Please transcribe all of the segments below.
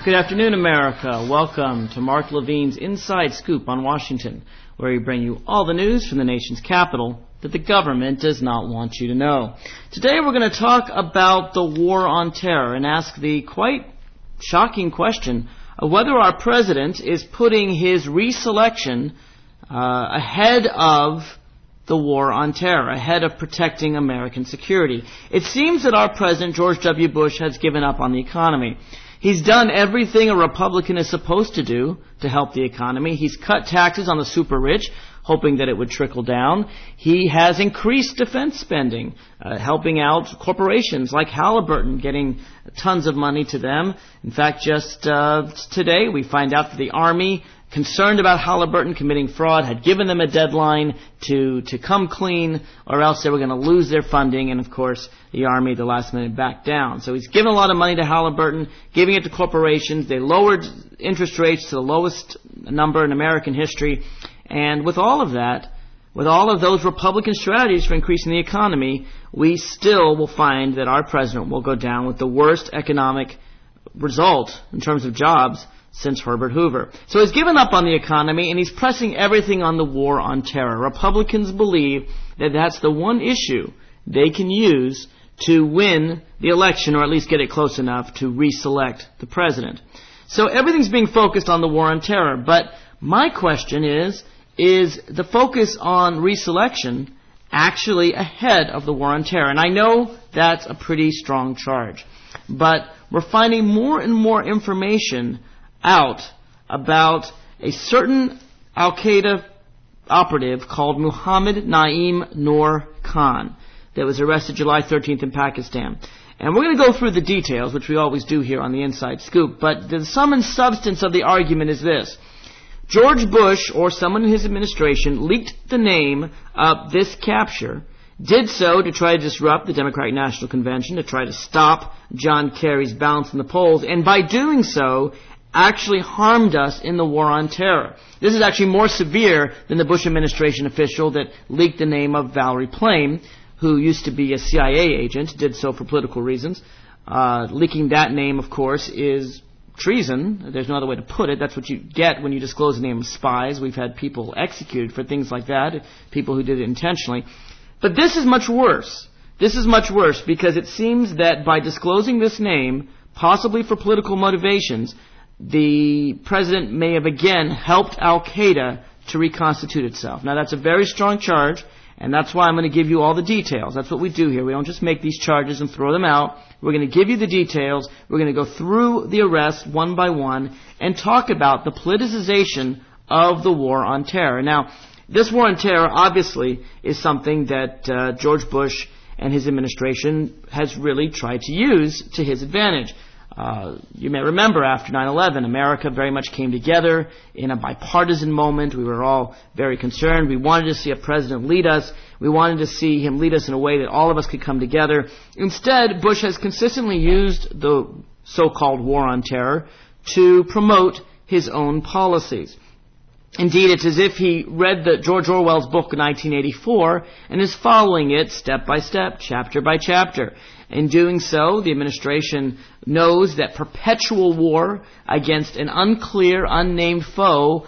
Good afternoon, America. Welcome to Mark Levine's Inside Scoop on Washington, where we bring you all the news from the nation's capital that the government does not want you to know. Today we're going to talk about the war on terror and ask the quite shocking question of whether our president is putting his reselection ahead of the war on terror, ahead of protecting American security. It seems that our president, George W. Bush, has given up on the economy. He's done everything a Republican is supposed to do to help the economy. He's cut taxes on the super rich, hoping that it would trickle down. He has increased defense spending, helping out corporations like Halliburton, getting tons of money to them. In fact, just today we find out that the Army, concerned about Halliburton committing fraud, had given them a deadline to come clean, or else they were going to lose their funding. And of course, the Army, the last minute, backed down. So he's given a lot of money to Halliburton, giving it to corporations. They lowered interest rates to the lowest number in American history. And with all of that, with all of those Republican strategies for increasing the economy, we still will find that our president will go down with the worst economic result in terms of jobs since Herbert Hoover. So he's given up on the economy, and he's pressing everything on the war on terror. Republicans believe that that's the one issue they can use to win the election, or at least get it close enough to reselect the president. So everything's being focused on the war on terror. But my question is the focus on reselection actually ahead of the war on terror? And I know that's a pretty strong charge. But we're finding more and more information out about a certain Al-Qaeda operative called Muhammad Naeem Noor Khan that was arrested July 13th in Pakistan. And we're going to go through the details, which we always do here on the Inside Scoop, but the sum and substance of the argument is this. George Bush, or someone in his administration, leaked the name of this capture, did so to try to disrupt the Democratic National Convention, to try to stop John Kerry's bounce in the polls, and by doing so, actually harmed us in the war on terror. This is actually more severe than the Bush administration official that leaked the name of Valerie Plame, who used to be a CIA agent, did so for political reasons. Leaking that name, of course, is treason. There's no other way to put it. That's what you get when you disclose the name of spies. We've had people executed for things like that, people who did it intentionally. But this is much worse. This is much worse because it seems that by disclosing this name, possibly for political motivations, the president may have again helped Al-Qaeda to reconstitute itself. Now that's a very strong charge, and that's why I'm going to give you all the details. That's what we do here. We don't just make these charges and throw them out. We're going to give you the details. We're going to go through the arrests one by one and talk about the politicization of the war on terror. Now, this war on terror obviously is something that George Bush and his administration has really tried to use to his advantage. You may remember after 9/11, America very much came together in a bipartisan moment. We were all very concerned. We wanted to see a president lead us. We wanted to see him lead us in a way that all of us could come together. Instead, Bush has consistently used the so-called war on terror to promote his own policies. Indeed, it's as if he read George Orwell's book, 1984, and is following it step by step, chapter by chapter. In doing so, the administration knows that perpetual war against an unclear, unnamed foe,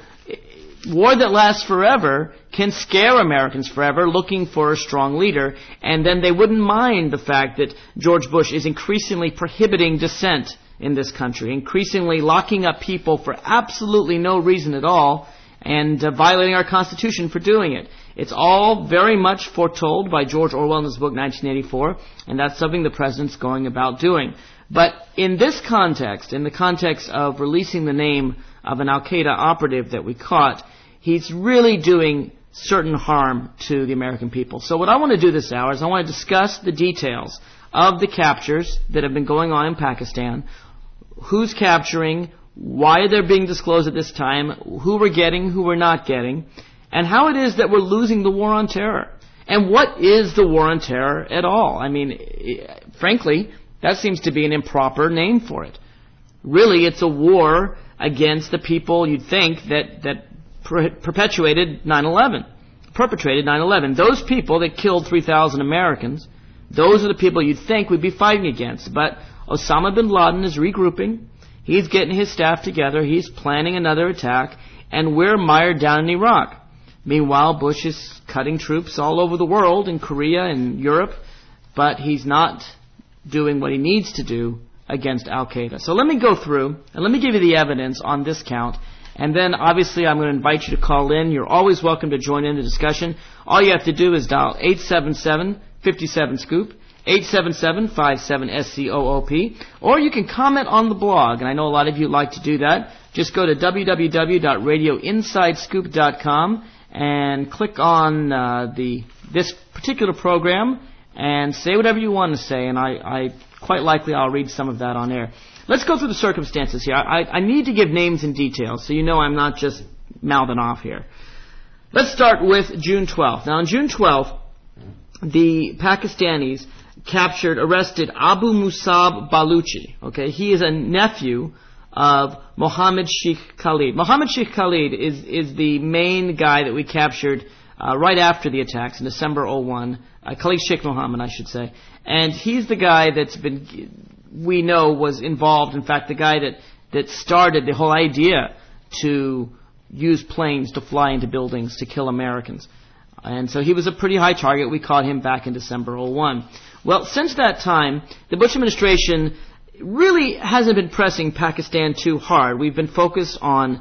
war that lasts forever, can scare Americans forever, looking for a strong leader. And then they wouldn't mind the fact that George Bush is increasingly prohibiting dissent in this country, increasingly locking up people for absolutely no reason at all, and violating our Constitution for doing it. It's all very much foretold by George Orwell in his book, 1984, and that's something the president's going about doing. But in this context, in the context of releasing the name of an Al-Qaeda operative that we caught, he's really doing certain harm to the American people. So what I want to do this hour is I want to discuss the details of the captures that have been going on in Pakistan, who's capturing, why they're being disclosed at this time, who we're getting, who we're not getting, and how it is that we're losing the war on terror. And what is the war on terror at all? I mean, frankly, that seems to be an improper name for it. Really, it's a war against the people you'd think that perpetrated 9/11. Those people that killed 3,000 Americans, those are the people you'd think we'd be fighting against. But Osama bin Laden is regrouping. He's getting his staff together. He's planning another attack. And we're mired down in Iraq. Meanwhile, Bush is cutting troops all over the world, in Korea and Europe, but he's not doing what he needs to do against Al-Qaeda. So let me go through, and let me give you the evidence on this count, and then obviously I'm going to invite you to call in. You're always welcome to join in the discussion. All you have to do is dial 877-57-SCOOP, 877-57-SCOOP, or you can comment on the blog, and I know a lot of you like to do that. Just go to www.radioinsidescoop.com and click on this particular program and say whatever you want to say, and I quite likely I'll read some of that on air. Let's go through the circumstances here. I need to give names and details, so you know I'm not just mouthing off here. Let's start with June 12th. Now, on June 12th, the Pakistanis arrested Abu Musab Baluchi. Okay, he is a nephew of Mohammed Sheikh Khalid. Mohammed Sheikh Khalid is the main guy that we captured right after the attacks in December 01. Khalid Sheikh Mohammed, I should say. And he's the guy we know was involved, in fact, the guy that started the whole idea to use planes to fly into buildings to kill Americans. And so he was a pretty high target. We caught him back in December 01. Well, since that time, the Bush administration really hasn't been pressing Pakistan too hard. We've been focused on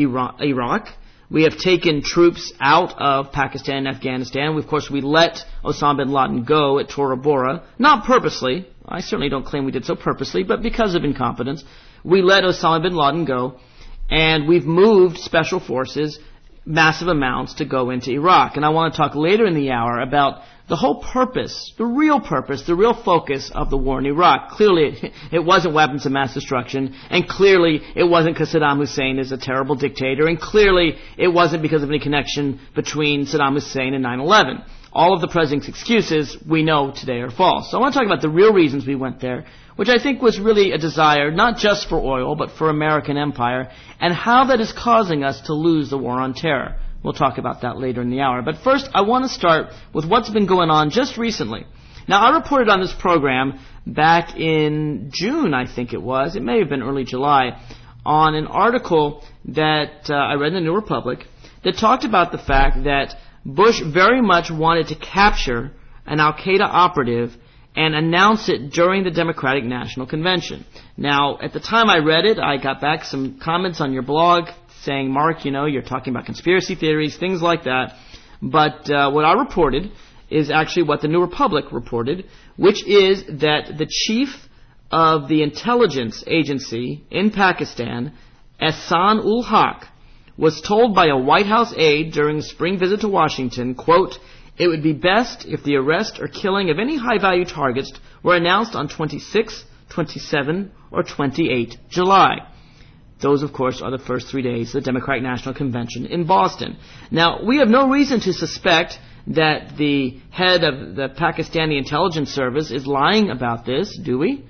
Iraq. We have taken troops out of Pakistan and Afghanistan. Of course, we let Osama bin Laden go at Tora Bora. Not purposely. I certainly don't claim we did so purposely, but because of incompetence. We let Osama bin Laden go, and we've moved special forces, massive amounts, to go into Iraq. And I want to talk later in the hour about the whole purpose, the real focus of the war in Iraq. Clearly, it wasn't weapons of mass destruction, and clearly it wasn't because Saddam Hussein is a terrible dictator, and clearly it wasn't because of any connection between Saddam Hussein and 9/11. All of the president's excuses we know today are false. So I want to talk about the real reasons we went there, which I think was really a desire not just for oil, but for American empire, and how that is causing us to lose the war on terror. We'll talk about that later in the hour. But first, I want to start with what's been going on just recently. Now, I reported on this program back in June, I think it was. It may have been early July, on an article that I read in the New Republic that talked about the fact that Bush very much wanted to capture an Al-Qaeda operative and announce it during the Democratic National Convention. Now, at the time I read it, I got back some comments on your blog saying, Mark, you're talking about conspiracy theories, things like that. But what I reported is actually what the New Republic reported, which is that the chief of the intelligence agency in Pakistan, Ehsan ul Haq, was told by a White House aide during a spring visit to Washington, quote, "It would be best if the arrest or killing of any high-value targets were announced on 26, 27, or 28 July. Those, of course, are the first 3 days of the Democratic National Convention in Boston. Now, we have no reason to suspect that the head of the Pakistani intelligence service is lying about this, do we?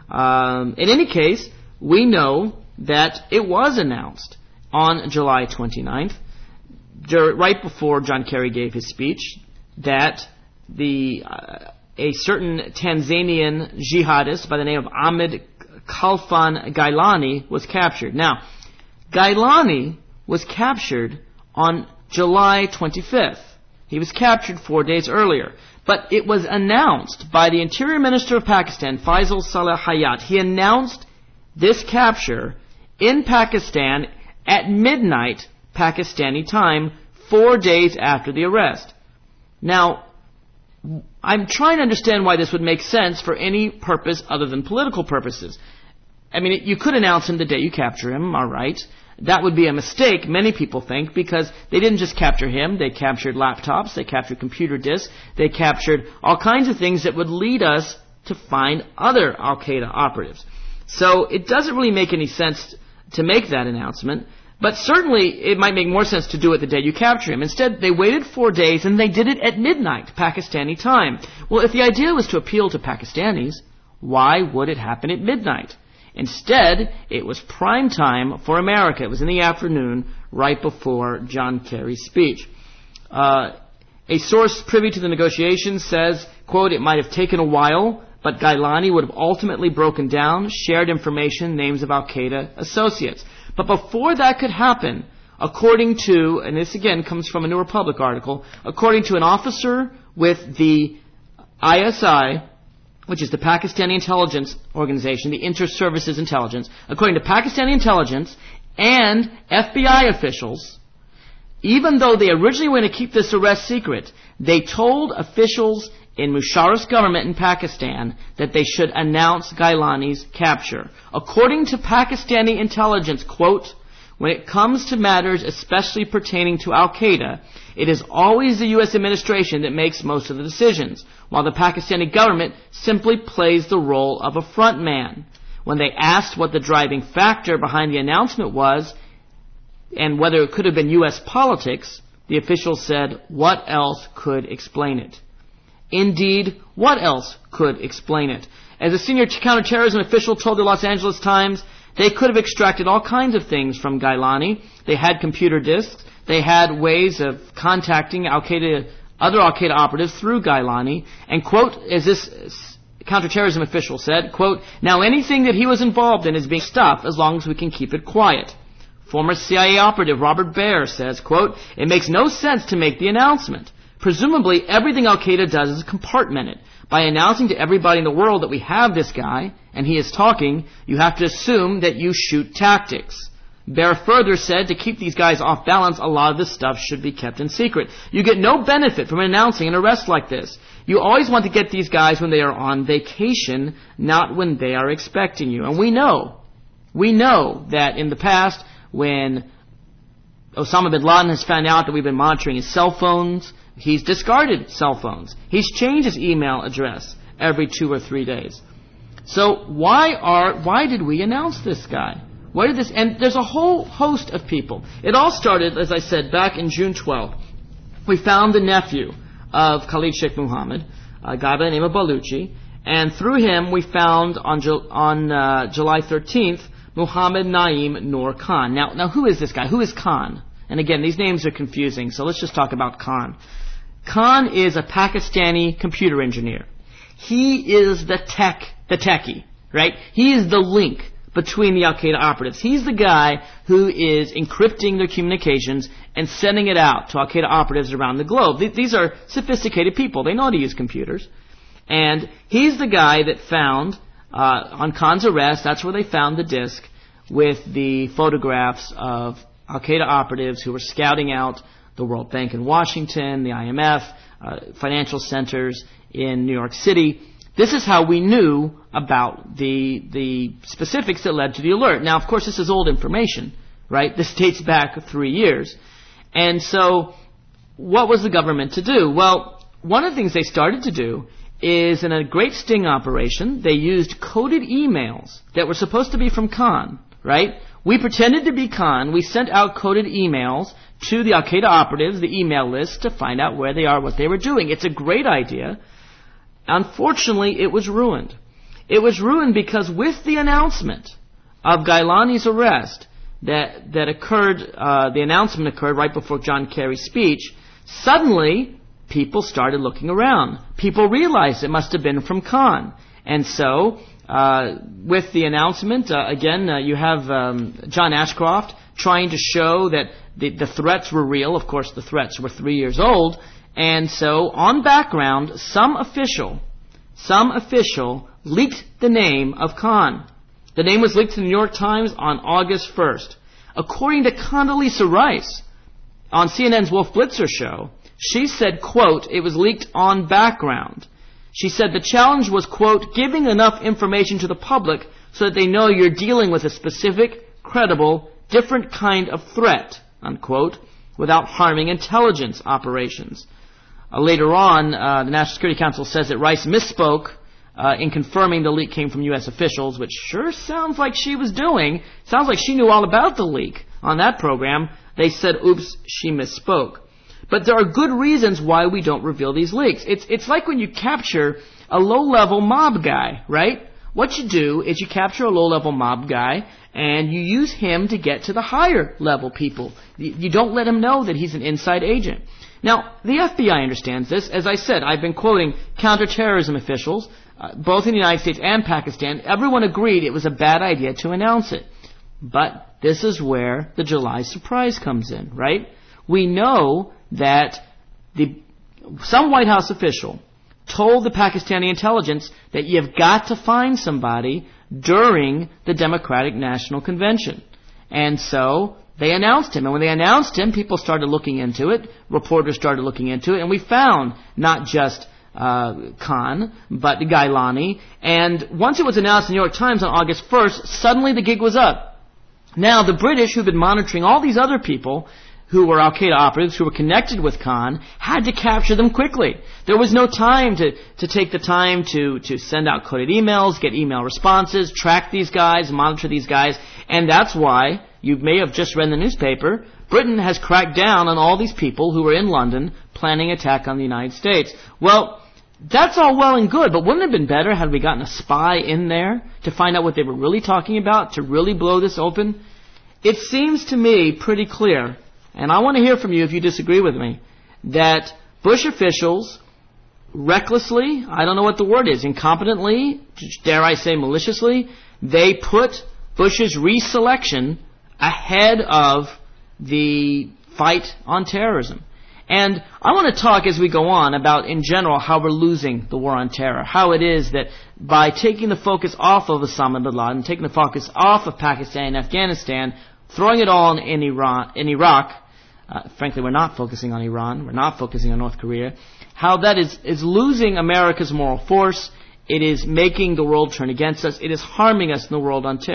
In any case, we know that it was announced on July 29th, right before John Kerry gave his speech, that a certain Tanzanian jihadist by the name of Ahmed Khalfan Gailani was captured. Now, Gailani was captured on July 25th. He was captured 4 days earlier. But it was announced by the Interior Minister of Pakistan, Faisal Saleh Hayat. He announced this capture in Pakistan at midnight Pakistani time, 4 days after the arrest. Now, I'm trying to understand why this would make sense for any purpose other than political purposes. I mean, you could announce him the day you capture him, all right. That would be a mistake, many people think, because they didn't just capture him. They captured laptops, they captured computer disks, they captured all kinds of things that would lead us to find other Al-Qaeda operatives. So it doesn't really make any sense to make that announcement, but certainly it might make more sense to do it the day you capture him. Instead, they waited 4 days and they did it at midnight, Pakistani time. Well, if the idea was to appeal to Pakistanis, why would it happen at midnight? Instead, it was prime time for America. It was in the afternoon, right before John Kerry's speech. A source privy to the negotiations says, quote, "It might have taken a while, but Gailani would have ultimately broken down, shared information, names of al-Qaeda associates. But before that could happen, according to, and this again comes from a New Republic article, according to an officer with the ISI, which is the Pakistani intelligence organization, the Inter-Services Intelligence, according to Pakistani intelligence and FBI officials, even though they originally were going to keep this arrest secret, they told officials in Musharraf's government in Pakistan that they should announce Gailani's capture. According to Pakistani intelligence, quote, when it comes to matters especially pertaining to al-Qaeda, it is always the U.S. administration that makes most of the decisions, while the Pakistani government simply plays the role of a front man. When they asked what the driving factor behind the announcement was, and whether it could have been U.S. politics, the official said, what else could explain it? Indeed, what else could explain it? As a senior counterterrorism official told the Los Angeles Times, they could have extracted all kinds of things from Gailani. They had computer disks. They had ways of contacting other al-Qaeda operatives through Gailani. And, quote, as this counterterrorism official said, quote, now anything that he was involved in is being stopped as long as we can keep it quiet. Former CIA operative Robert Baer says, quote, it makes no sense to make the announcement. Presumably, everything al-Qaeda does is compartmented. By announcing to everybody in the world that we have this guy, and he is talking, you have to assume that you shoot tactics. Baer further said to keep these guys off balance, a lot of this stuff should be kept in secret. You get no benefit from announcing an arrest like this. You always want to get these guys when they are on vacation, not when they are expecting you. And we know that in the past, when Osama bin Laden has found out that we've been monitoring his cell phones, he's discarded cell phones. He's changed his email address every 2 or 3 days. So why did we announce this guy? Why did this? And there's a whole host of people. It all started, as I said, back in June 12th. We found the nephew of Khalid Sheikh Mohammed, a guy by the name of Baluchi, and through him we found on July 13th Muhammad Naeem Noor Khan. Now who is this guy? Who is Khan? And again, these names are confusing, so let's just talk about Khan. Khan is a Pakistani computer engineer. He is the techie, right? He is the link between the al-Qaeda operatives. He's the guy who is encrypting their communications and sending it out to al-Qaeda operatives around the globe. These are sophisticated people. They know how to use computers. And he's the guy that found, on Khan's arrest, that's where they found the disk with the photographs of al-Qaeda operatives who were scouting out the World Bank in Washington, the IMF, financial centers in New York City. This is how we knew about the specifics that led to the alert. Now, of course, this is old information, right? This dates back 3 years. And so, what was the government to do? Well, one of the things they started to do is, in a great sting operation, they used coded emails that were supposed to be from Khan, right? We pretended to be Khan. We sent out coded emails to the al-Qaeda operatives, the email list, to find out where they are, what they were doing. It's a great idea. Unfortunately, it was ruined. It was ruined because with the announcement of Gailani's arrest that occurred, the announcement occurred right before John Kerry's speech, suddenly people started looking around. People realized it must have been from Khan. And so, with the announcement, you have John Ashcroft trying to show that the threats were real. Of course, the threats were 3 years old. And so, on background, some official leaked the name of Khan. The name was leaked to the New York Times on August 1st. According to Condoleezza Rice, on CNN's Wolf Blitzer show, she said, quote, it was leaked on background. She said the challenge was, quote, giving enough information to the public so that they know you're dealing with a specific, credible, different kind of threat, unquote, without harming intelligence operations. Later on, the National Security Council says that Rice misspoke in confirming the leak came from U.S. officials, which sure sounds like she was doing. Sounds like she knew all about the leak on that program. They said, oops, she misspoke. But there are good reasons why we don't reveal these leaks. It's like when you capture a low-level mob guy, right? What you do is you capture a low-level mob guy and you use him to get to the higher-level people. You don't let him know that he's an inside agent. Now, the FBI understands this. As I said, I've been quoting counterterrorism officials. both in the United States and Pakistan, everyone agreed it was a bad idea to announce it. But this is where the July surprise comes in, right? We know that some White House official told the Pakistani intelligence that you've got to find somebody during the Democratic National Convention. And so they announced him. And when they announced him, people started looking into it. Reporters started looking into it. And we found not just Khan, but Gailani. And once it was announced in the New York Times on August 1st, suddenly the gig was up. Now, the British, who've been monitoring all these other people who were al-Qaeda operatives, who were connected with Khan, had to capture them quickly. There was no time to take the time to send out coded emails, get email responses, track these guys, monitor these guys. And that's why, you may have just read in the newspaper, Britain has cracked down on all these people who were in London planning an attack on the United States. Well, that's all well and good, but wouldn't it have been better had we gotten a spy in there to find out what they were really talking about, to really blow this open? It seems to me pretty clear, and I want to hear from you if you disagree with me, that Bush officials recklessly, I don't know what the word is, incompetently, dare I say maliciously, they put Bush's reselection ahead of the fight on terrorism. And I want to talk as we go on about, in general, how we're losing the war on terror. How it is that by taking the focus off of Osama bin Laden, taking the focus off of Pakistan and Afghanistan, throwing it all in Iraq, frankly, we're not focusing on Iran, we're not focusing on North Korea, how that is losing America's moral force. It is making the world turn against us. It is harming us in the war on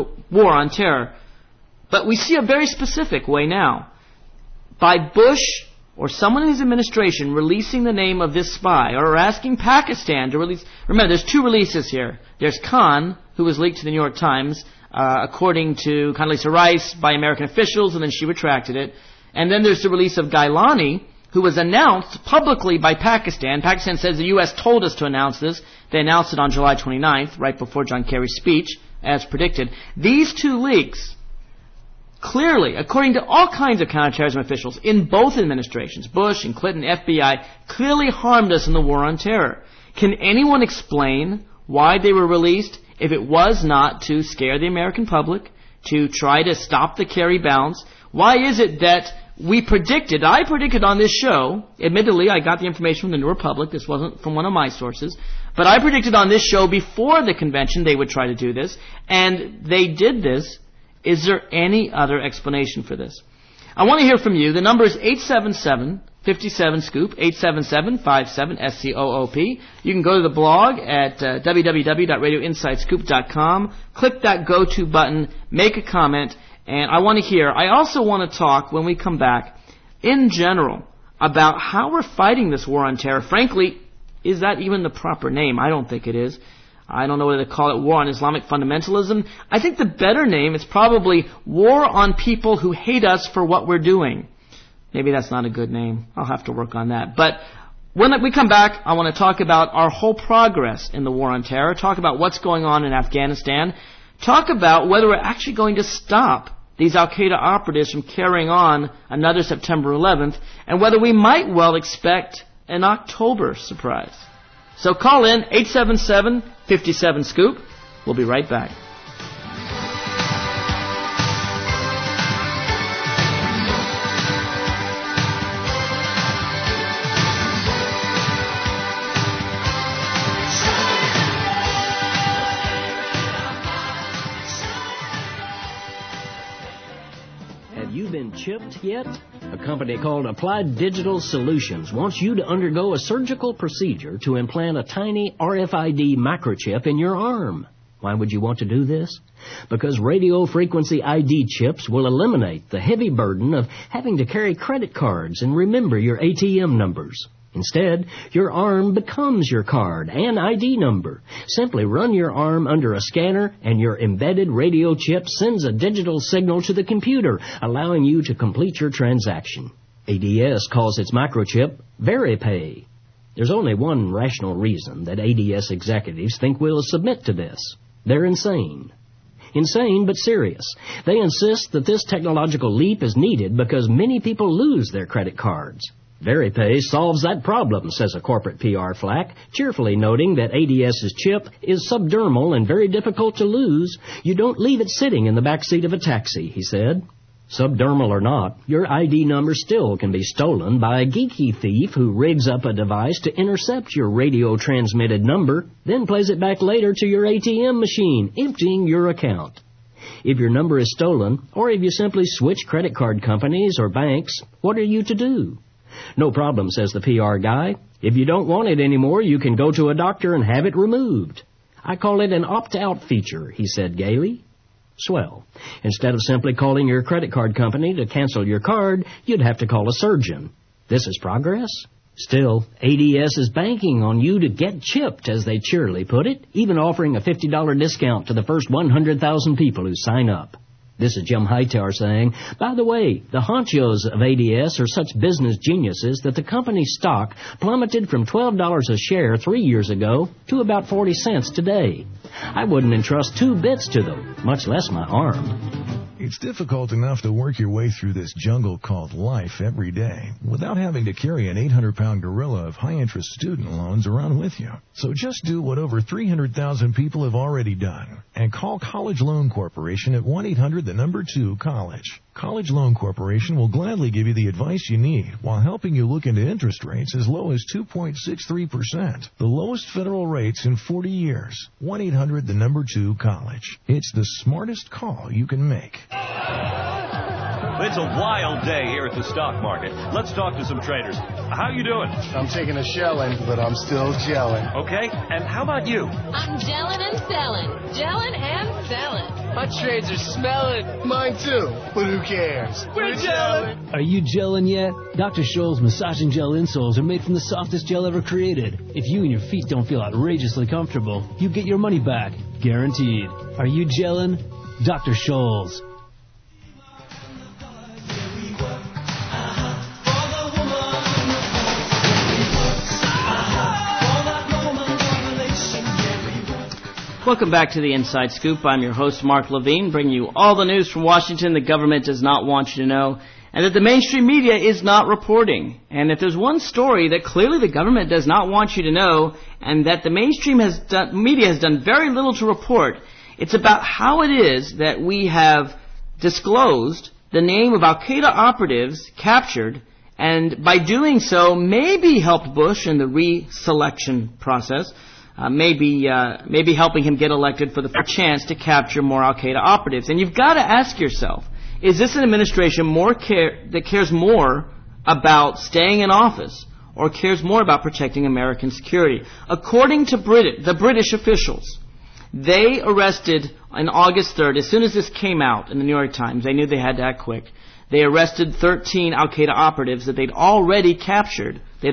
terror. But we see a very specific way now. By Bush or someone in his administration releasing the name of this spy, or asking Pakistan to release... Remember, there's two releases here. There's Khan, who was leaked to the New York Times, according to Condoleezza Rice, by American officials, and then she retracted it. And then there's the release of Gailani, who was announced publicly by Pakistan. Pakistan says the U.S. told us to announce this. They announced it on July 29th, right before John Kerry's speech, as predicted. These two leaks clearly, according to all kinds of counterterrorism officials in both administrations, Bush and Clinton, FBI, clearly harmed us in the war on terror. Can anyone explain why they were released if it was not to scare the American public, to try to stop the Kerry bounce? Why is it that I predicted on this show, admittedly I got the information from the New Republic, this wasn't from one of my sources, but I predicted on this show before the convention they would try to do this, and they did this. Is there any other explanation for this? I want to hear from you. The number is 877-57-SCOOP, 877-57-SCOOP. You can go to the blog at www.radioinsidescoop.com, click that go-to button, make a comment, and I want to hear. I also want to talk, when we come back, in general, about how we're fighting this war on terror. Frankly, is that even the proper name? I don't think it is. I don't know whether to call it war on Islamic fundamentalism. I think the better name is probably war on people who hate us for what we're doing. Maybe that's not a good name. I'll have to work on that. But when we come back, I want to talk about our whole progress in the war on terror, talk about what's going on in Afghanistan, talk about whether we're actually going to stop these al-Qaeda operatives from carrying on another September 11th, and whether we might well expect an October surprise. So call in 877-57-SCOOP. We'll be right back. Have you been chipped yet? A company called Applied Digital Solutions wants you to undergo a surgical procedure to implant a tiny RFID microchip in your arm. Why would you want to do this? Because radio frequency ID chips will eliminate the heavy burden of having to carry credit cards and remember your ATM numbers. Instead, your arm becomes your card and ID number. Simply run your arm under a scanner and your embedded radio chip sends a digital signal to the computer, allowing you to complete your transaction. ADS calls its microchip VeriPay. There's only one rational reason that ADS executives think we'll submit to this. They're insane. Insane but serious. They insist that this technological leap is needed because many people lose their credit cards. VeriPay solves that problem, says a corporate PR flack, cheerfully noting that ADS's chip is subdermal and very difficult to lose. You don't leave it sitting in the back seat of a taxi, he said. Subdermal or not, your ID number still can be stolen by a geeky thief who rigs up a device to intercept your radio-transmitted number, then plays it back later to your ATM machine, emptying your account. If your number is stolen, or if you simply switch credit card companies or banks, what are you to do? No problem, says the PR guy. If you don't want it anymore, you can go to a doctor and have it removed. I call it an opt-out feature, he said gaily. Swell. Instead of simply calling your credit card company to cancel your card, you'd have to call a surgeon. This is progress? Still, ADS is banking on you to get chipped, as they cheerily put it, even offering a $50 discount to the first 100,000 people who sign up. This is Jim Hightower saying, by the way, the honchos of ADS are such business geniuses that the company's stock plummeted from $12 a share 3 years ago to about 40 cents today. I wouldn't entrust 2 bits to them, much less my arm. It's difficult enough to work your way through this jungle called life every day without having to carry an 800-pound gorilla of high-interest student loans around with you. So just do what over 300,000 people have already done and call College Loan Corporation at 1-800-2-COLLEGE. College Loan Corporation will gladly give you the advice you need while helping you look into interest rates as low as 2.63%, the lowest federal rates in 40 years. 1-800-2-COLLEGE. It's the smartest call you can make. It's a wild day here at the stock market. Let's talk to some traders. How you doing? I'm taking a shelling, but I'm still gelling. Okay, and how about you? I'm gelling and selling. Gelling and selling. My trades are smelling. Mine too, but who cares? We're gelling. Are you gelling yet? Dr. Scholl's massaging gel insoles are made from the softest gel ever created. If you and your feet don't feel outrageously comfortable, you get your money back, guaranteed. Are you gelling? Dr. Scholl's. Welcome back to the Inside Scoop. I'm your host, Mark Levine, bringing you all the news from Washington the government does not want you to know, and that the mainstream media is not reporting. And if there's one story that clearly the government does not want you to know, and that the mainstream media has done very little to report, it's about how it is that we have disclosed the name of al-Qaeda operatives captured, and by doing so maybe helped Bush in the reselection process. Maybe helping him get elected for the chance to capture more al-Qaeda operatives. And you've got to ask yourself, is this an administration that cares more about staying in office or cares more about protecting American security? According to the British officials, they arrested on August 3rd, as soon as this came out in the New York Times, they knew they had to act quick. They arrested 13 al-Qaeda operatives that they'd already captured. They'd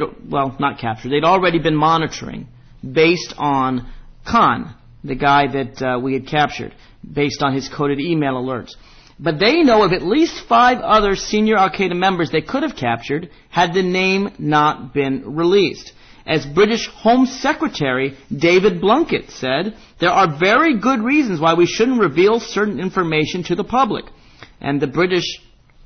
already been monitoring, based on Khan, the guy that we had captured, based on his coded email alerts. But they know of at least 5 other senior al-Qaeda members they could have captured had the name not been released. As British Home Secretary David Blunkett said, there are very good reasons why we shouldn't reveal certain information to the public. And the British,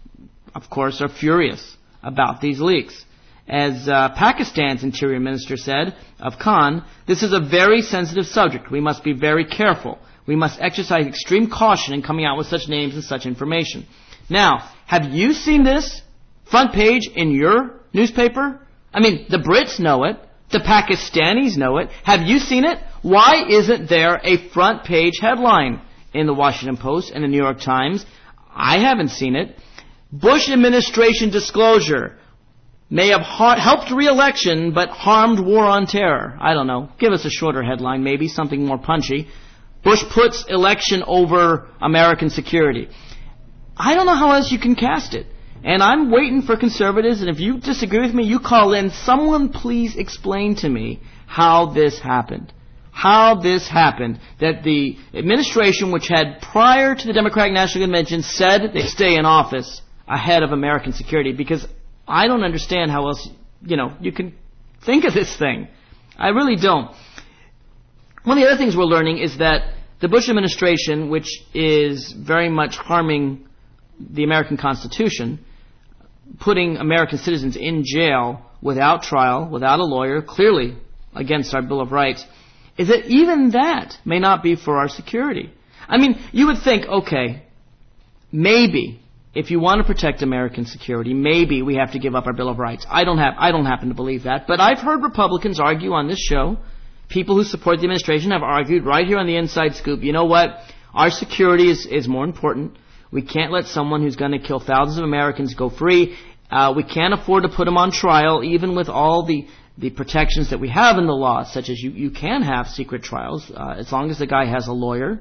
of course, are furious about these leaks. As Pakistan's Interior Minister said of Khan, this is a very sensitive subject. We must be very careful. We must exercise extreme caution in coming out with such names and such information. Now, have you seen this front page in your newspaper? I mean, the Brits know it. The Pakistanis know it. Have you seen it? Why isn't there a front page headline in the Washington Post and the New York Times? I haven't seen it. Bush administration disclosure may have helped re-election, but harmed war on terror. I don't know. Give us a shorter headline, maybe, something more punchy. Bush puts election over American security. I don't know how else you can cast it. And I'm waiting for conservatives, and if you disagree with me, you call in. Someone please explain to me how this happened. How this happened. That the administration, which had prior to the Democratic National Convention said they'd stay in office ahead of American security, because I don't understand how else, you can think of this thing. I really don't. One of the other things we're learning is that the Bush administration, which is very much harming the American Constitution, putting American citizens in jail without trial, without a lawyer, clearly against our Bill of Rights, is that even that may not be for our security. I mean, you would think, okay, maybe if you want to protect American security, maybe we have to give up our Bill of Rights. I don't happen to believe that, but I've heard Republicans argue on this show. People who support the administration have argued right here on the Inside Scoop, you know what? Our security is more important. We can't let someone who's going to kill thousands of Americans go free. We can't afford to put them on trial, even with all the protections that we have in the law, such as you can have secret trials as long as the guy has a lawyer.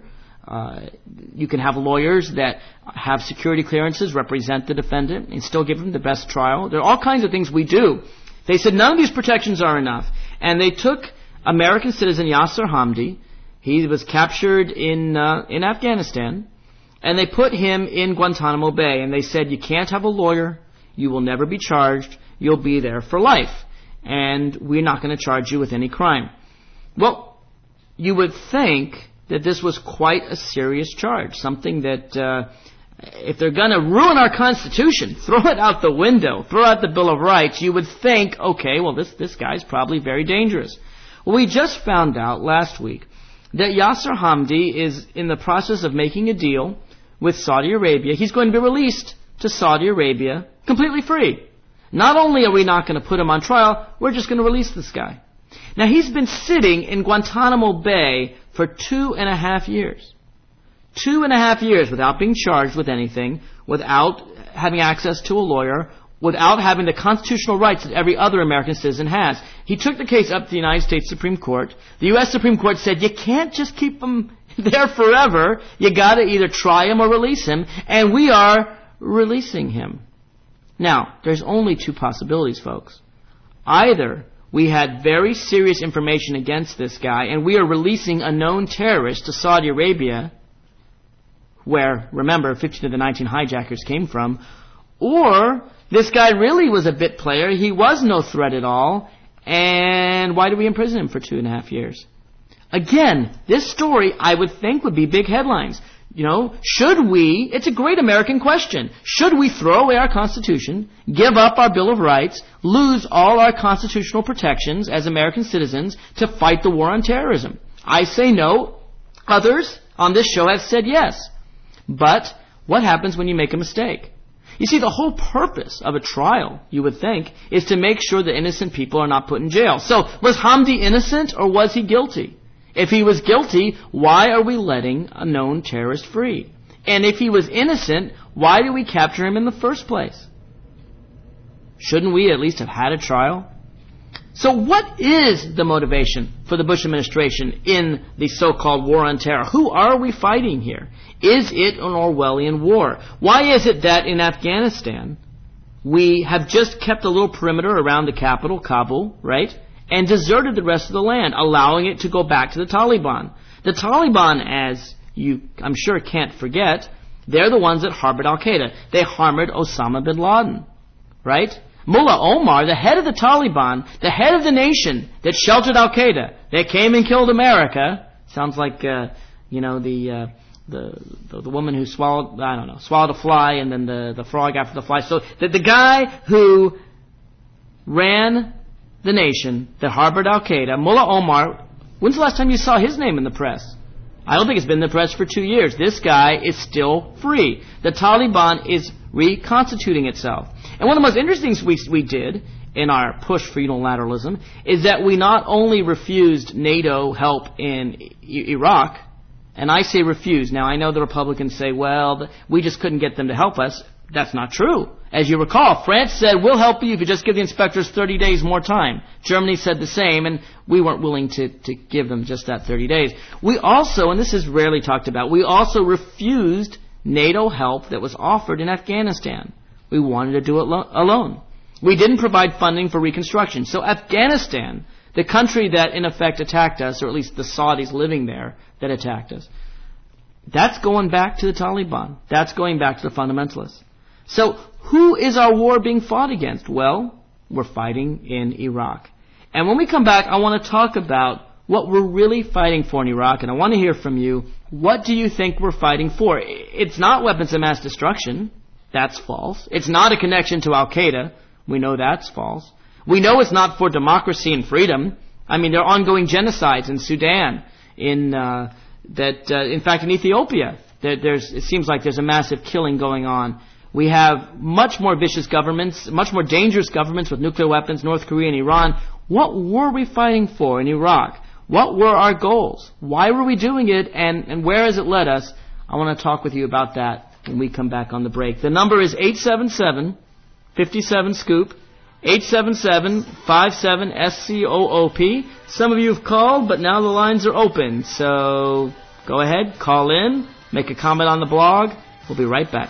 You can have lawyers that have security clearances, represent the defendant, and still give them the best trial. There are all kinds of things we do. They said none of these protections are enough. And they took American citizen Yasir Hamdi. He was captured in Afghanistan. And they put him in Guantanamo Bay. And they said, you can't have a lawyer. You will never be charged. You'll be there for life. And we're not going to charge you with any crime. Well, you would think that this was quite a serious charge, something that if they're going to ruin our Constitution, throw it out the window, throw out the Bill of Rights, you would think, okay, well, this guy's probably very dangerous. Well, we just found out last week that Yasir Hamdi is in the process of making a deal with Saudi Arabia. He's going to be released to Saudi Arabia completely free. Not only are we not going to put him on trial, we're just going to release this guy. Now, he's been sitting in Guantanamo Bay for 2.5 years. 2.5 years without being charged with anything, without having access to a lawyer, without having the constitutional rights that every other American citizen has. He took the case up to the United States Supreme Court. The U.S. Supreme Court said, you can't just keep him there forever. You got to either try him or release him, and we are releasing him. Now, there's only two possibilities, folks. Either we had very serious information against this guy, and we are releasing a known terrorist to Saudi Arabia, where, remember, 15 of the 19 hijackers came from, or this guy really was a bit player, he was no threat at all, and why did we imprison him for 2.5 years? Again, this story, I would think, would be big headlines. You know, should we, it's a great American question, should we throw away our Constitution, give up our Bill of Rights, lose all our constitutional protections as American citizens to fight the war on terrorism? I say no. Others on this show have said yes. But what happens when you make a mistake? You see, the whole purpose of a trial, you would think, is to make sure that innocent people are not put in jail. So, was Hamdi innocent or was he guilty? If he was guilty, why are we letting a known terrorist free? And if he was innocent, why did we capture him in the first place? Shouldn't we at least have had a trial? So what is the motivation for the Bush administration in the so-called war on terror? Who are we fighting here? Is it an Orwellian war? Why is it that in Afghanistan we have just kept a little perimeter around the capital, Kabul, right? And deserted the rest of the land, allowing it to go back to the Taliban. The Taliban, as you, I'm sure, can't forget, they're the ones that harbored al-Qaeda. They harbored Osama bin Laden, right? Mullah Omar, the head of the Taliban, the head of the nation that sheltered al-Qaeda, they came and killed America. Sounds like, the woman who swallowed a fly and then the frog after the fly. So the guy who ran the nation that harbored al-Qaeda, Mullah Omar, when's the last time you saw his name in the press? I don't think it's been in the press for 2 years. This guy is still free. The Taliban is reconstituting itself. And one of the most interesting things we did in our push for unilateralism is that we not only refused NATO help in Iraq, and I say refused. Now, I know the Republicans say, well, we just couldn't get them to help us. That's not true. As you recall, France said, we'll help you if you just give the inspectors 30 days more time. Germany said the same, and we weren't willing to give them just that 30 days. We also, and this is rarely talked about, we also refused NATO help that was offered in Afghanistan. We wanted to do it alone. We didn't provide funding for reconstruction. So Afghanistan, the country that in effect attacked us, or at least the Saudis living there that attacked us, that's going back to the Taliban. That's going back to the fundamentalists. So who is our war being fought against? Well, we're fighting in Iraq. And when we come back, I want to talk about what we're really fighting for in Iraq, and I want to hear from you. What do you think we're fighting for? It's not weapons of mass destruction. That's false. It's not a connection to Al-Qaeda. We know that's false. We know it's not for democracy and freedom. I mean, there are ongoing genocides in Sudan, in fact, in Ethiopia. It seems like there's a massive killing going on. We have much more vicious governments, much more dangerous governments with nuclear weapons, North Korea and Iran. What were we fighting for in Iraq? What were our goals? Why were we doing it, and where has it led us? I want to talk with you about that when we come back on the break. The number is 877-57-SCOOP, 877-57-SCOOP. Some of you have called, but now the lines are open. So go ahead, call in, make a comment on the blog. We'll be right back.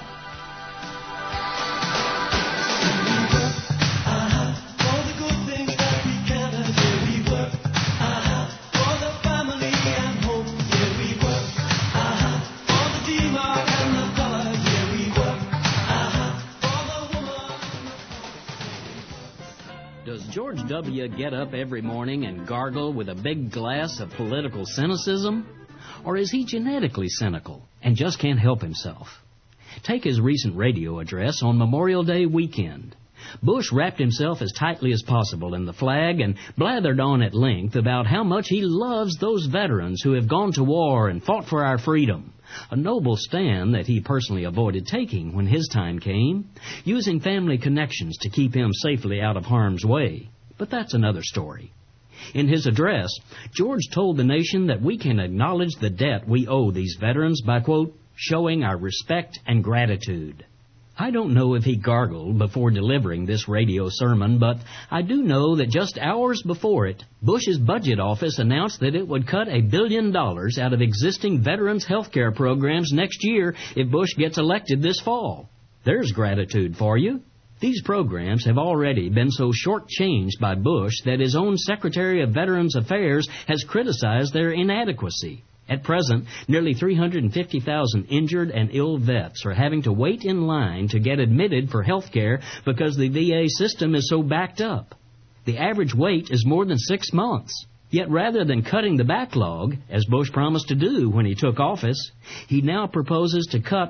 Does George W. get up every morning and gargle with a big glass of political cynicism? Or is he genetically cynical and just can't help himself? Take his recent radio address on Memorial Day weekend. Bush wrapped himself as tightly as possible in the flag and blathered on at length about how much he loves those veterans who have gone to war and fought for our freedom. A noble stand that he personally avoided taking when his time came, using family connections to keep him safely out of harm's way. But that's another story. In his address, George told the nation that we can acknowledge the debt we owe these veterans by, quote, showing our respect and gratitude. I don't know if he gargled before delivering this radio sermon, but I do know that just hours before it, Bush's budget office announced that it would cut $1 billion out of existing veterans' health care programs next year if Bush gets elected this fall. There's gratitude for you. These programs have already been so shortchanged by Bush that his own Secretary of Veterans Affairs has criticized their inadequacy. At present, nearly 350,000 injured and ill vets are having to wait in line to get admitted for health care because the VA system is so backed up. The average wait is more than 6 months. Yet rather than cutting the backlog, as Bush promised to do when he took office, he now proposes to cut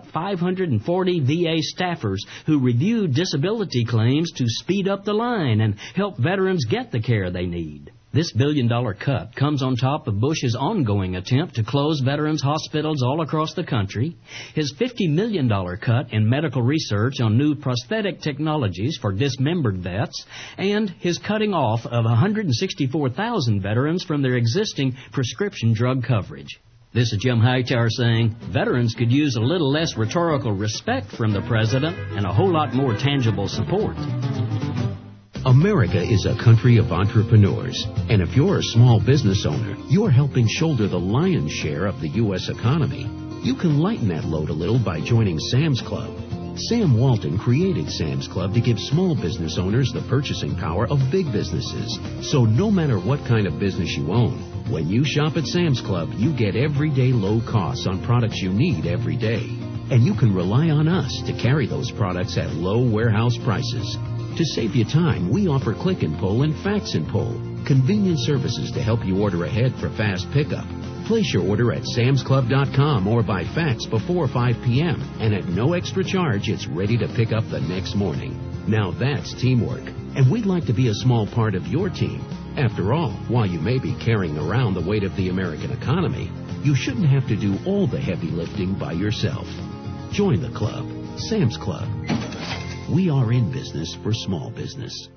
540 VA staffers who review disability claims to speed up the line and help veterans get the care they need. This $1 billion cut comes on top of Bush's ongoing attempt to close veterans' hospitals all across the country, his $50 million cut in medical research on new prosthetic technologies for dismembered vets, and his cutting off of 164,000 veterans from their existing prescription drug coverage. This is Jim Hightower saying veterans could use a little less rhetorical respect from the president and a whole lot more tangible support. America is a country of entrepreneurs, and if you're a small business owner, you're helping shoulder the lion's share of the U.S. economy. You can lighten that load a little by joining Sam's Club. Sam Walton created Sam's Club to give small business owners the purchasing power of big businesses. So no matter what kind of business you own, when you shop at Sam's Club, you get everyday low costs on products you need every day. And you can rely on us to carry those products at low warehouse prices. To save you time, we offer click and pull and fax and pull, convenient services to help you order ahead for fast pickup. Place your order at samsclub.com or by fax before 5 p.m. and at no extra charge, it's ready to pick up the next morning. Now that's teamwork, and we'd like to be a small part of your team. After all, while you may be carrying around the weight of the American economy, you shouldn't have to do all the heavy lifting by yourself. Join the club, Sam's Club. We are in business for small business.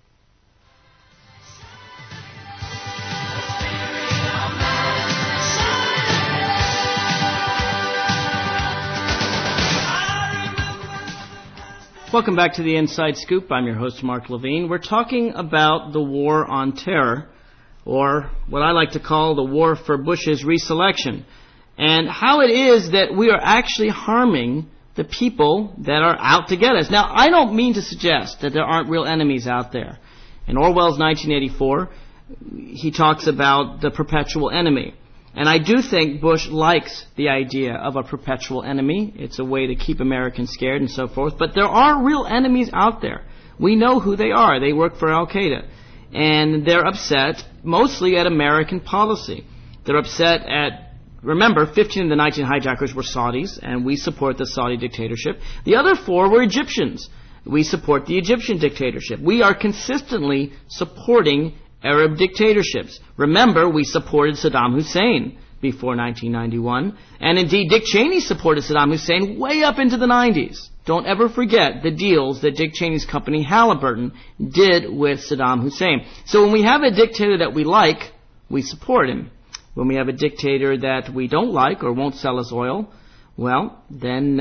Welcome back to the Inside Scoop. I'm your host, Mark Levine. We're talking about the war on terror, or what I like to call the war for Bush's reselection, and how it is that we are actually harming the people that are out to get us. Now, I don't mean to suggest that there aren't real enemies out there. In Orwell's 1984, he talks about the perpetual enemy. And I do think Bush likes the idea of a perpetual enemy. It's a way to keep Americans scared and so forth. But there are real enemies out there. We know who they are. They work for Al-Qaeda. And they're upset mostly at American policy. They're upset at remember, 15 of the 19 hijackers were Saudis, and we support the Saudi dictatorship. The other 4 were Egyptians. We support the Egyptian dictatorship. We are consistently supporting Arab dictatorships. Remember, we supported Saddam Hussein before 1991, and indeed Dick Cheney supported Saddam Hussein way up into the 90s. Don't ever forget the deals that Dick Cheney's company Halliburton did with Saddam Hussein. So when we have a dictator that we like, we support him. When we have a dictator that we don't like or won't sell us oil, well, then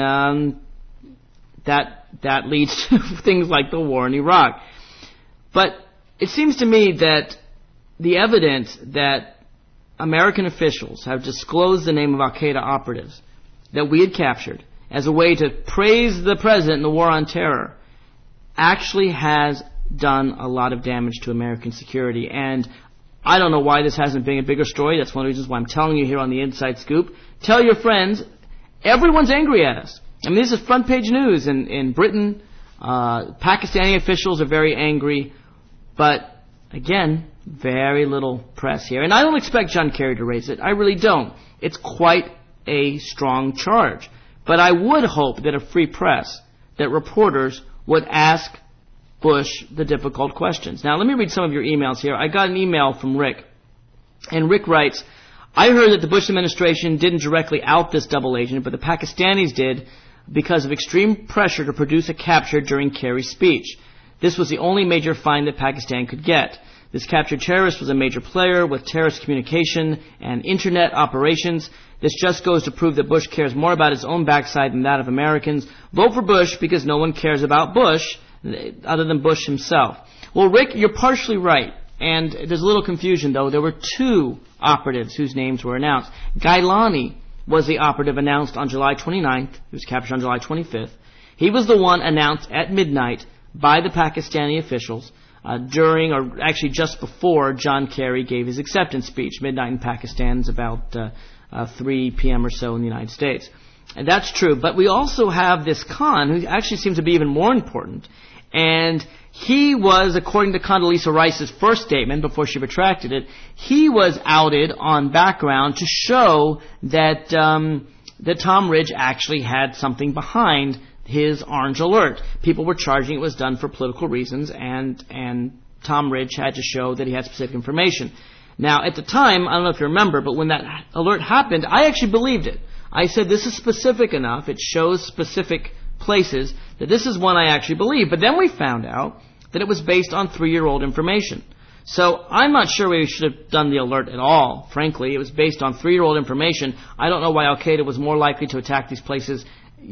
that leads to things like the war in Iraq. But it seems to me that the evidence that American officials have disclosed the name of al-Qaeda operatives that we had captured as a way to praise the president in the war on terror actually has done a lot of damage to American security. And I don't know why this hasn't been a bigger story. That's one of the reasons why I'm telling you here on the Inside Scoop. Tell your friends. Everyone's angry at us. I mean, this is front page news in Britain. Pakistani officials are very angry. But, again, very little press here. And I don't expect John Kerry to raise it. I really don't. It's quite a strong charge. But I would hope that a free press, that reporters would ask Bush the difficult questions. Now, let me read some of your emails here. I got an email from Rick. And Rick writes, I heard that the Bush administration didn't directly out this double agent, but the Pakistanis did because of extreme pressure to produce a capture during Kerry's speech. This was the only major find that Pakistan could get. This captured terrorist was a major player with terrorist communication and internet operations. This just goes to prove that Bush cares more about his own backside than that of Americans. Vote for Bush because no one cares about Bush other than Bush himself. Well, Rick, you're partially right. And there's a little confusion, though. There were 2 operatives whose names were announced. Gailani was the operative announced on July 29th. He was captured on July 25th. He was the one announced at midnight by the Pakistani officials during, or actually just before, John Kerry gave his acceptance speech. Midnight in Pakistan is about 3 p.m. or so in the United States. And that's true. But we also have this Khan, who actually seems to be even more important. And he was, according to Condoleezza Rice's first statement before she retracted it, he was outed on background to show that that Tom Ridge actually had something behind his orange alert. People were charging it was done for political reasons, and Tom Ridge had to show that he had specific information. Now, at the time, I don't know if you remember, but when that alert happened, I actually believed it. I said, this is specific enough, it shows specific places, that this is one I actually believe. But then we found out that it was based on 3-year-old information. So I'm not sure we should have done the alert at all, frankly. It was based on 3-year-old information. I don't know why al-Qaeda was more likely to attack these places,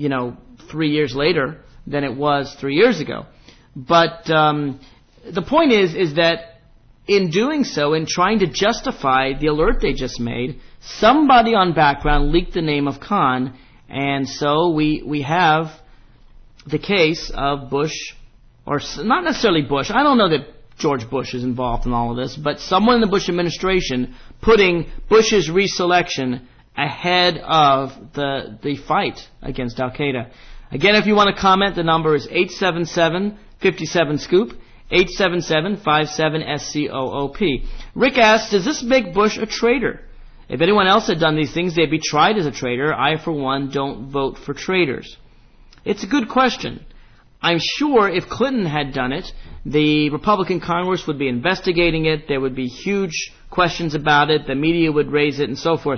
3 years later than it was 3 years ago. But the point is that in doing so, in trying to justify the alert they just made, somebody on background leaked the name of Khan, and so we have the case of Bush, or not necessarily Bush. I don't know that George Bush is involved in all of this, but someone in the Bush administration putting Bush's reselection ahead of the fight against al-Qaeda. Again, if you want to comment, the number is 877-57-SCOOP, 877-57-SCOOP. Rick asks, does this make Bush a traitor? If anyone else had done these things, they'd be tried as a traitor. I, for one, don't vote for traitors. It's a good question. I'm sure if Clinton had done it, the Republican Congress would be investigating it. There would be huge questions about it. The media would raise it and so forth.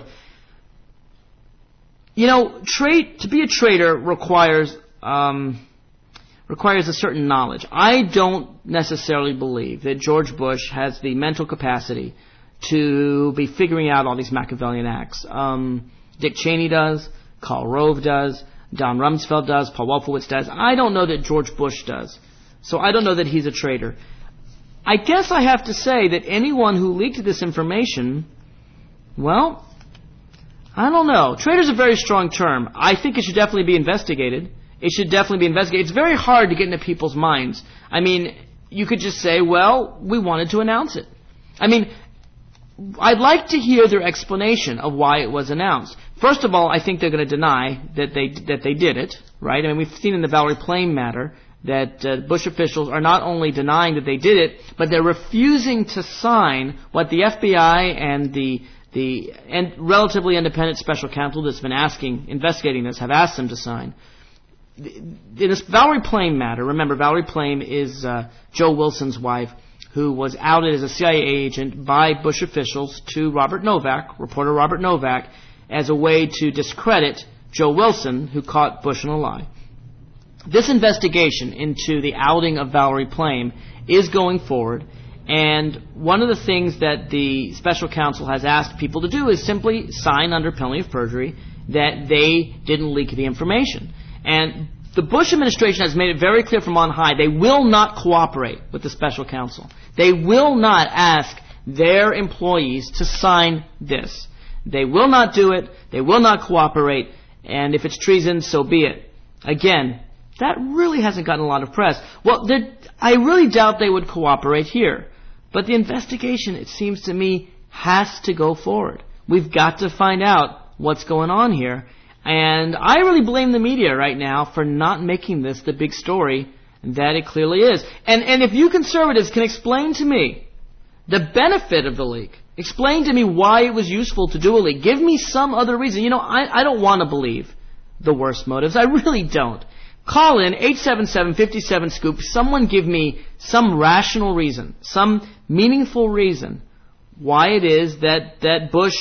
To be a traitor requires a certain knowledge. I don't necessarily believe that George Bush has the mental capacity to be figuring out all these Machiavellian acts. Dick Cheney does, Karl Rove does, Don Rumsfeld does, Paul Wolfowitz does. I don't know that George Bush does. So I don't know that he's a traitor. I guess I have to say that anyone who leaked this information, well, I don't know. Traitor's a very strong term. I think it should definitely be investigated. It should definitely be investigated. It's very hard to get into people's minds. I mean, you could just say, well, we wanted to announce it. I mean, I'd like to hear their explanation of why it was announced. First of all, I think they're going to deny that they did it, right? I mean, we've seen in the Valerie Plame matter that Bush officials are not only denying that they did it, but they're refusing to sign what the FBI and the and relatively independent special counsel that's been investigating this, have asked them to sign. In this Valerie Plame matter, remember, Valerie Plame is Joe Wilson's wife, who was outed as a CIA agent by Bush officials to reporter Robert Novak, as a way to discredit Joe Wilson, who caught Bush in a lie. This investigation into the outing of Valerie Plame is going forward, and one of the things that the special counsel has asked people to do is simply sign under penalty of perjury that they didn't leak the information. And the Bush administration has made it very clear from on high they will not cooperate with the special counsel. They will not ask their employees to sign this. They will not do it. They will not cooperate. And if it's treason, so be it. Again, that really hasn't gotten a lot of press. Well, I really doubt they would cooperate here. But the investigation, it seems to me, has to go forward. We've got to find out what's going on here. And I really blame the media right now for not making this the big story that it clearly is. And if you conservatives can explain to me the benefit of the leak, explain to me why it was useful to do a leak, give me some other reason. You know, I don't want to believe the worst motives. I really don't. Call in 877-57-SCOOP. Someone give me some rational reason, some meaningful reason why it is that Bush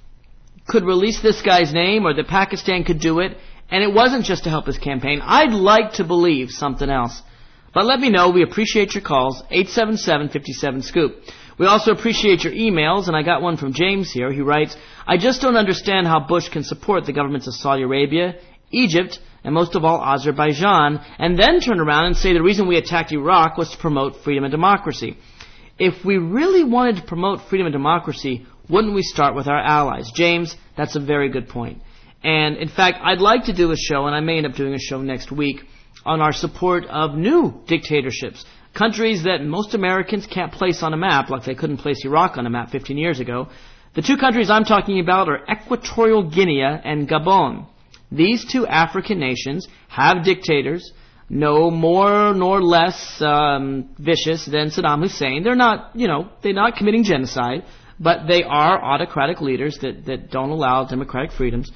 could release this guy's name, or that Pakistan could do it, and it wasn't just to help his campaign. I'd like to believe something else. But let me know. We appreciate your calls, 877-57-SCOOP. We also appreciate your emails, and I got one from James here. He writes, I just don't understand how Bush can support the governments of Saudi Arabia, Egypt, and most of all Azerbaijan, and then turn around and say the reason we attacked Iraq was to promote freedom and democracy. If we really wanted to promote freedom and democracy, wouldn't we start with our allies? James, that's a very good point. And in fact, I'd like to do a show, and I may end up doing a show next week, on our support of new dictatorships, countries that most Americans can't place on a map, like they couldn't place Iraq on a map 15 years ago. The two countries I'm talking about are Equatorial Guinea and Gabon. These two African nations have dictators, no more nor less vicious than Saddam Hussein. They're not committing genocide, but they are autocratic leaders that don't allow democratic freedoms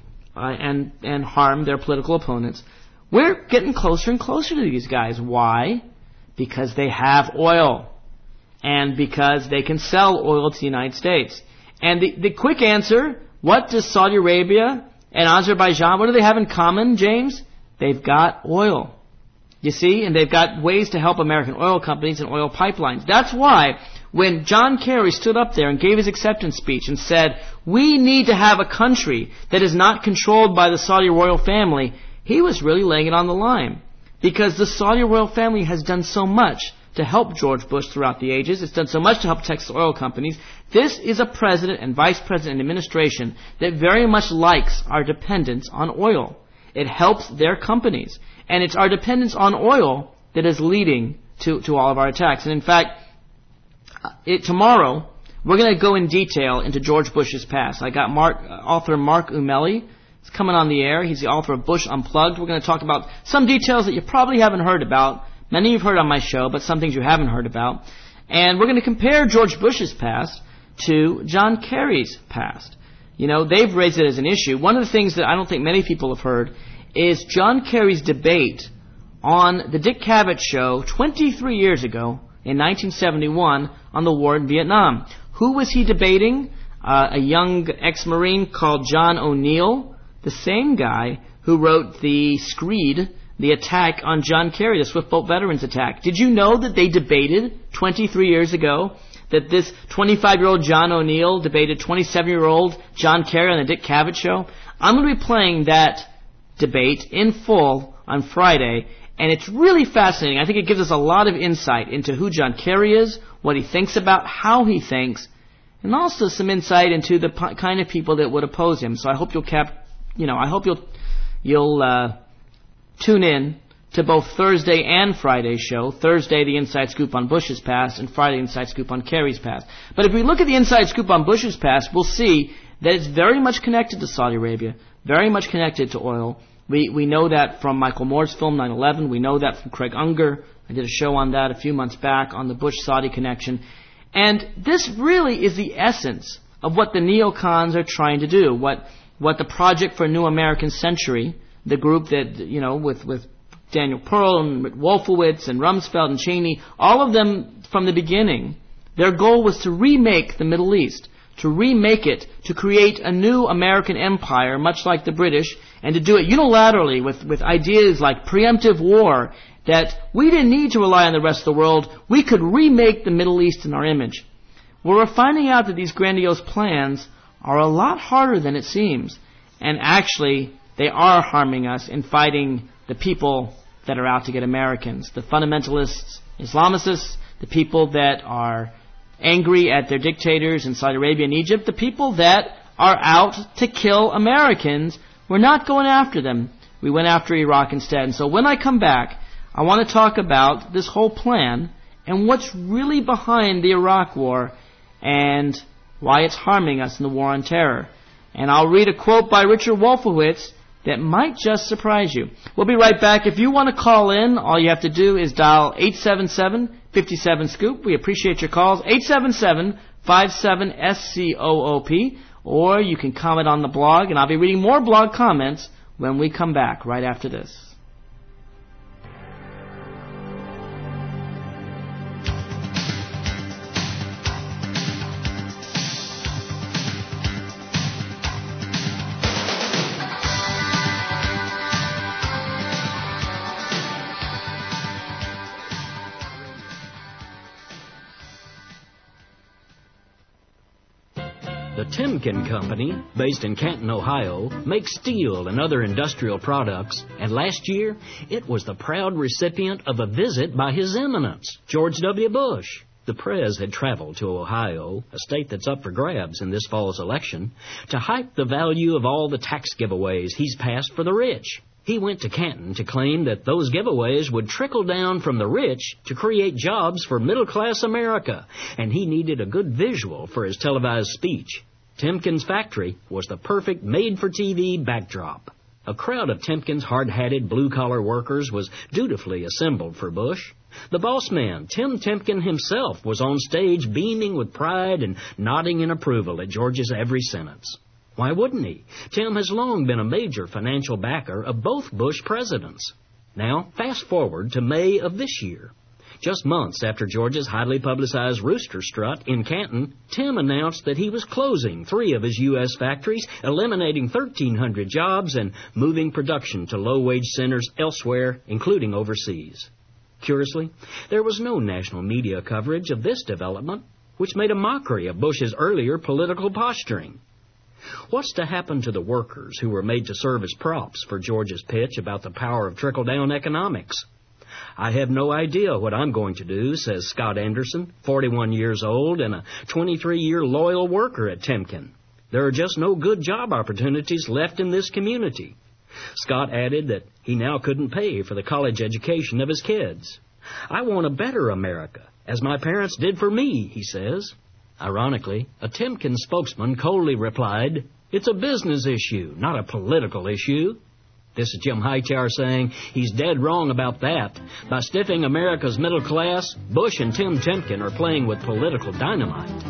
and harm their political opponents. We're getting closer and closer to these guys. Why? Because they have oil, and because they can sell oil to the United States. And the quick answer, what does Saudi Arabia and Azerbaijan, what do they have in common, James? They've got oil. You see? And they've got ways to help American oil companies and oil pipelines. That's why when John Kerry stood up there and gave his acceptance speech and said, we need to have a country that is not controlled by the Saudi royal family, he was really laying it on the line. Because the Saudi royal family has done so much to help George Bush throughout the ages. It's done so much to help Texas oil companies. This is a president and vice president and administration that very much likes our dependence on oil. It helps their companies. And it's our dependence on oil that is leading to all of our attacks. And in fact, tomorrow, we're going to go in detail into George Bush's past. I got author Mark Umeli. He's coming on the air. He's the author of Bush Unplugged. We're going to talk about some details that you probably haven't heard about. Many you've heard on my show, but some things you haven't heard about. And we're going to compare George Bush's past to John Kerry's past. You know, they've raised it as an issue. One of the things that I don't think many people have heard is John Kerry's debate on the Dick Cavett show 23 years ago in 1971 on the war in Vietnam. Who was he debating? A young ex-Marine called John O'Neill, the same guy who wrote the Screed, the attack on John Kerry, the Swift Boat Veterans attack. Did you know that they debated 23 years ago, that this 25-year-old John O'Neill debated 27-year-old John Kerry on the Dick Cavett show? I'm going to be playing that debate in full on Friday, and it's really fascinating. I think it gives us a lot of insight into who John Kerry is, what he thinks about, how he thinks, and also some insight into the kind of people that would oppose him. So I hope you'll tune in to both Thursday and Friday's show. Thursday, the Inside Scoop on Bush's past, and Friday, the Inside Scoop on Kerry's past. But if we look at the Inside Scoop on Bush's past, we'll see that it's very much connected to Saudi Arabia, very much connected to oil. We know that from Michael Moore's film 9/11. We know that from Craig Unger. I did a show on that a few months back on the Bush-Saudi connection. And this really is the essence of what the neocons are trying to do, what the Project for a New American Century, the group that, with Daniel Pearl and Wolfowitz and Rumsfeld and Cheney, all of them from the beginning, their goal was to remake the Middle East, to remake it, to create a new American empire, much like the British, and to do it unilaterally with ideas like preemptive war, that we didn't need to rely on the rest of the world. We could remake the Middle East in our image. Well, we're finding out that these grandiose plans are a lot harder than it seems. And actually, they are harming us in fighting the people that are out to get Americans, the fundamentalists, Islamicists, the people that are angry at their dictators in Saudi Arabia and Egypt, the people that are out to kill Americans. We're not going after them. We went after Iraq instead. And so when I come back, I want to talk about this whole plan and what's really behind the Iraq War and why it's harming us in the war on terror. And I'll read a quote by Richard Wolfowitz that might just surprise you. We'll be right back. If you want to call in, all you have to do is dial 877-57-SCOOP. We appreciate your calls. 877-57-SCOOP. Or you can comment on the blog, and I'll be reading more blog comments when we come back right after this. The Timken Company, based in Canton, Ohio, makes steel and other industrial products, and last year it was the proud recipient of a visit by His Eminence, George W. Bush. The Prez had traveled to Ohio, a state that's up for grabs in this fall's election, to hype the value of all the tax giveaways he's passed for the rich. He went to Canton to claim that those giveaways would trickle down from the rich to create jobs for middle-class America, and he needed a good visual for his televised speech. Timken's factory was the perfect made-for-TV backdrop. A crowd of Timken's hard-hatted blue-collar workers was dutifully assembled for Bush. The boss man, Tim Timken himself, was on stage beaming with pride and nodding in approval at George's every sentence. Why wouldn't he? Tim has long been a major financial backer of both Bush presidents. Now, fast forward to May of this year. Just months after George's highly publicized rooster strut in Canton, Tim announced that he was closing 3 of his U.S. factories, eliminating 1,300 jobs, and moving production to low-wage centers elsewhere, including overseas. Curiously, there was no national media coverage of this development, which made a mockery of Bush's earlier political posturing. What's to happen to the workers who were made to serve as props for George's pitch about the power of trickle-down economics? I have no idea what I'm going to do, says Scott Anderson, 41 years old and a 23-year loyal worker at Timken. There are just no good job opportunities left in this community. Scott added that he now couldn't pay for the college education of his kids. I want a better America, as my parents did for me, he says. Ironically, a Timken spokesman coldly replied, "It's a business issue, not a political issue." This is Jim Hightower saying he's dead wrong about that. By stiffing America's middle class, Bush and Tim Timken are playing with political dynamite.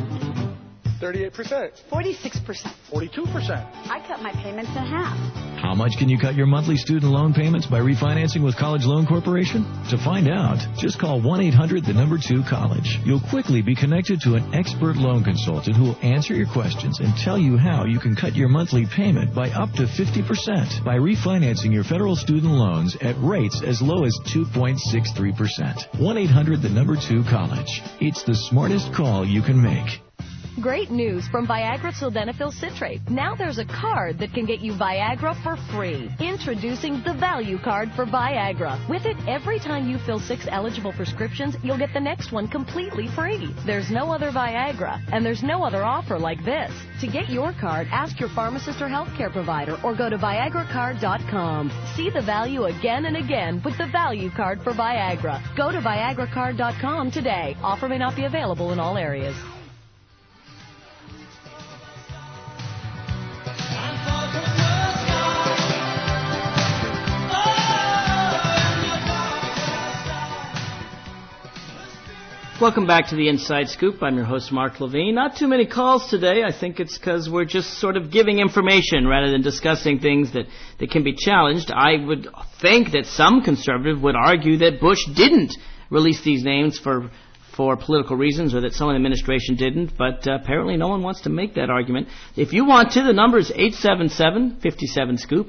38%. 46%. 42%. I cut my payments in half. How much can you cut your monthly student loan payments by refinancing with College Loan Corporation? To find out, just call 1-800-2-COLLEGE. You'll quickly be connected to an expert loan consultant who will answer your questions and tell you how you can cut your monthly payment by up to 50% by refinancing your federal student loans at rates as low as 2.63%. 1-800-2-COLLEGE. It's the smartest call you can make. Great news from Viagra Sildenafil Citrate. Now there's a card that can get you Viagra for free. Introducing the Value Card for Viagra. With it, every time you fill 6 eligible prescriptions, you'll get the next one completely free. There's no other Viagra, and there's no other offer like this. To get your card, ask your pharmacist or healthcare provider, or go to ViagraCard.com. See the value again and again with the Value Card for Viagra. Go to ViagraCard.com today. Offer may not be available in all areas. Welcome back to the Inside Scoop. I'm your host, Mark Levine. Not too many calls today. I think it's because we're just sort of giving information rather than discussing things that can be challenged. I would think that some conservative would argue that Bush didn't release these names for political reasons, or that someone in the administration didn't, but apparently no one wants to make that argument. If you want to, the number is 877-57-SCOOP,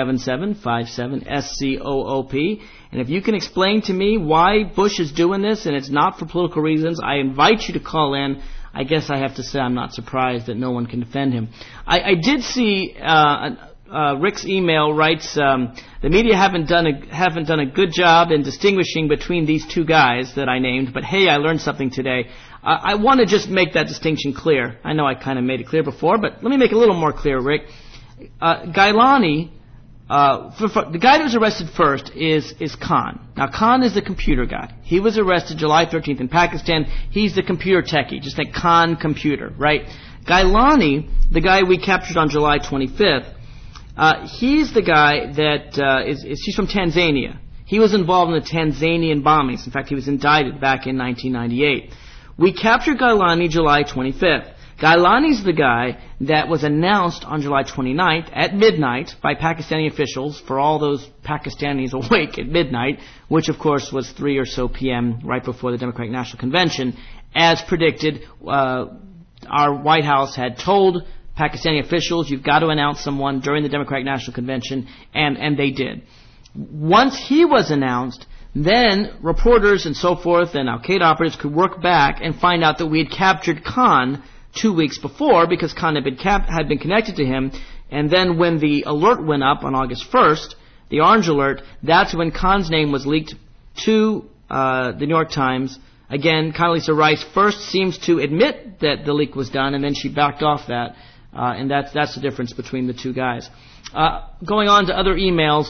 877-57-SCOOP. And if you can explain to me why Bush is doing this and it's not for political reasons, I invite you to call in. I guess I have to say I'm not surprised that no one can defend him. I did see Rick's email writes, the media haven't done a good job in distinguishing between these two guys that I named, but hey, I learned something today. I want to just make that distinction clear. I know I kind of made it clear before, but let me make it a little more clear, Rick. Gailani, the guy that was arrested first is Khan. Now, Khan is the computer guy. He was arrested July 13th in Pakistan. He's the computer techie, just like Khan computer, right? Gailani, the guy we captured on July 25th, he's the guy that he's from Tanzania. He was involved in the Tanzanian bombings. In fact, he was indicted back in 1998. We captured Gailani July 25th. Gailani's the guy that was announced on July 29th at midnight by Pakistani officials for all those Pakistanis awake at midnight, which of course was 3 or so p.m. right before the Democratic National Convention. As predicted, our White House had told Pakistani officials, you've got to announce someone during the Democratic National Convention, and they did. Once he was announced, then reporters and so forth and al-Qaeda operatives could work back and find out that we had captured Khan 2 weeks before, because Khan had been connected to him. And then when the alert went up on August 1st, the orange alert, that's when Khan's name was leaked to the New York Times. Again, Condoleezza Rice first seems to admit that the leak was done, and then she backed off that. And that's the difference between the two guys. Going on to other emails,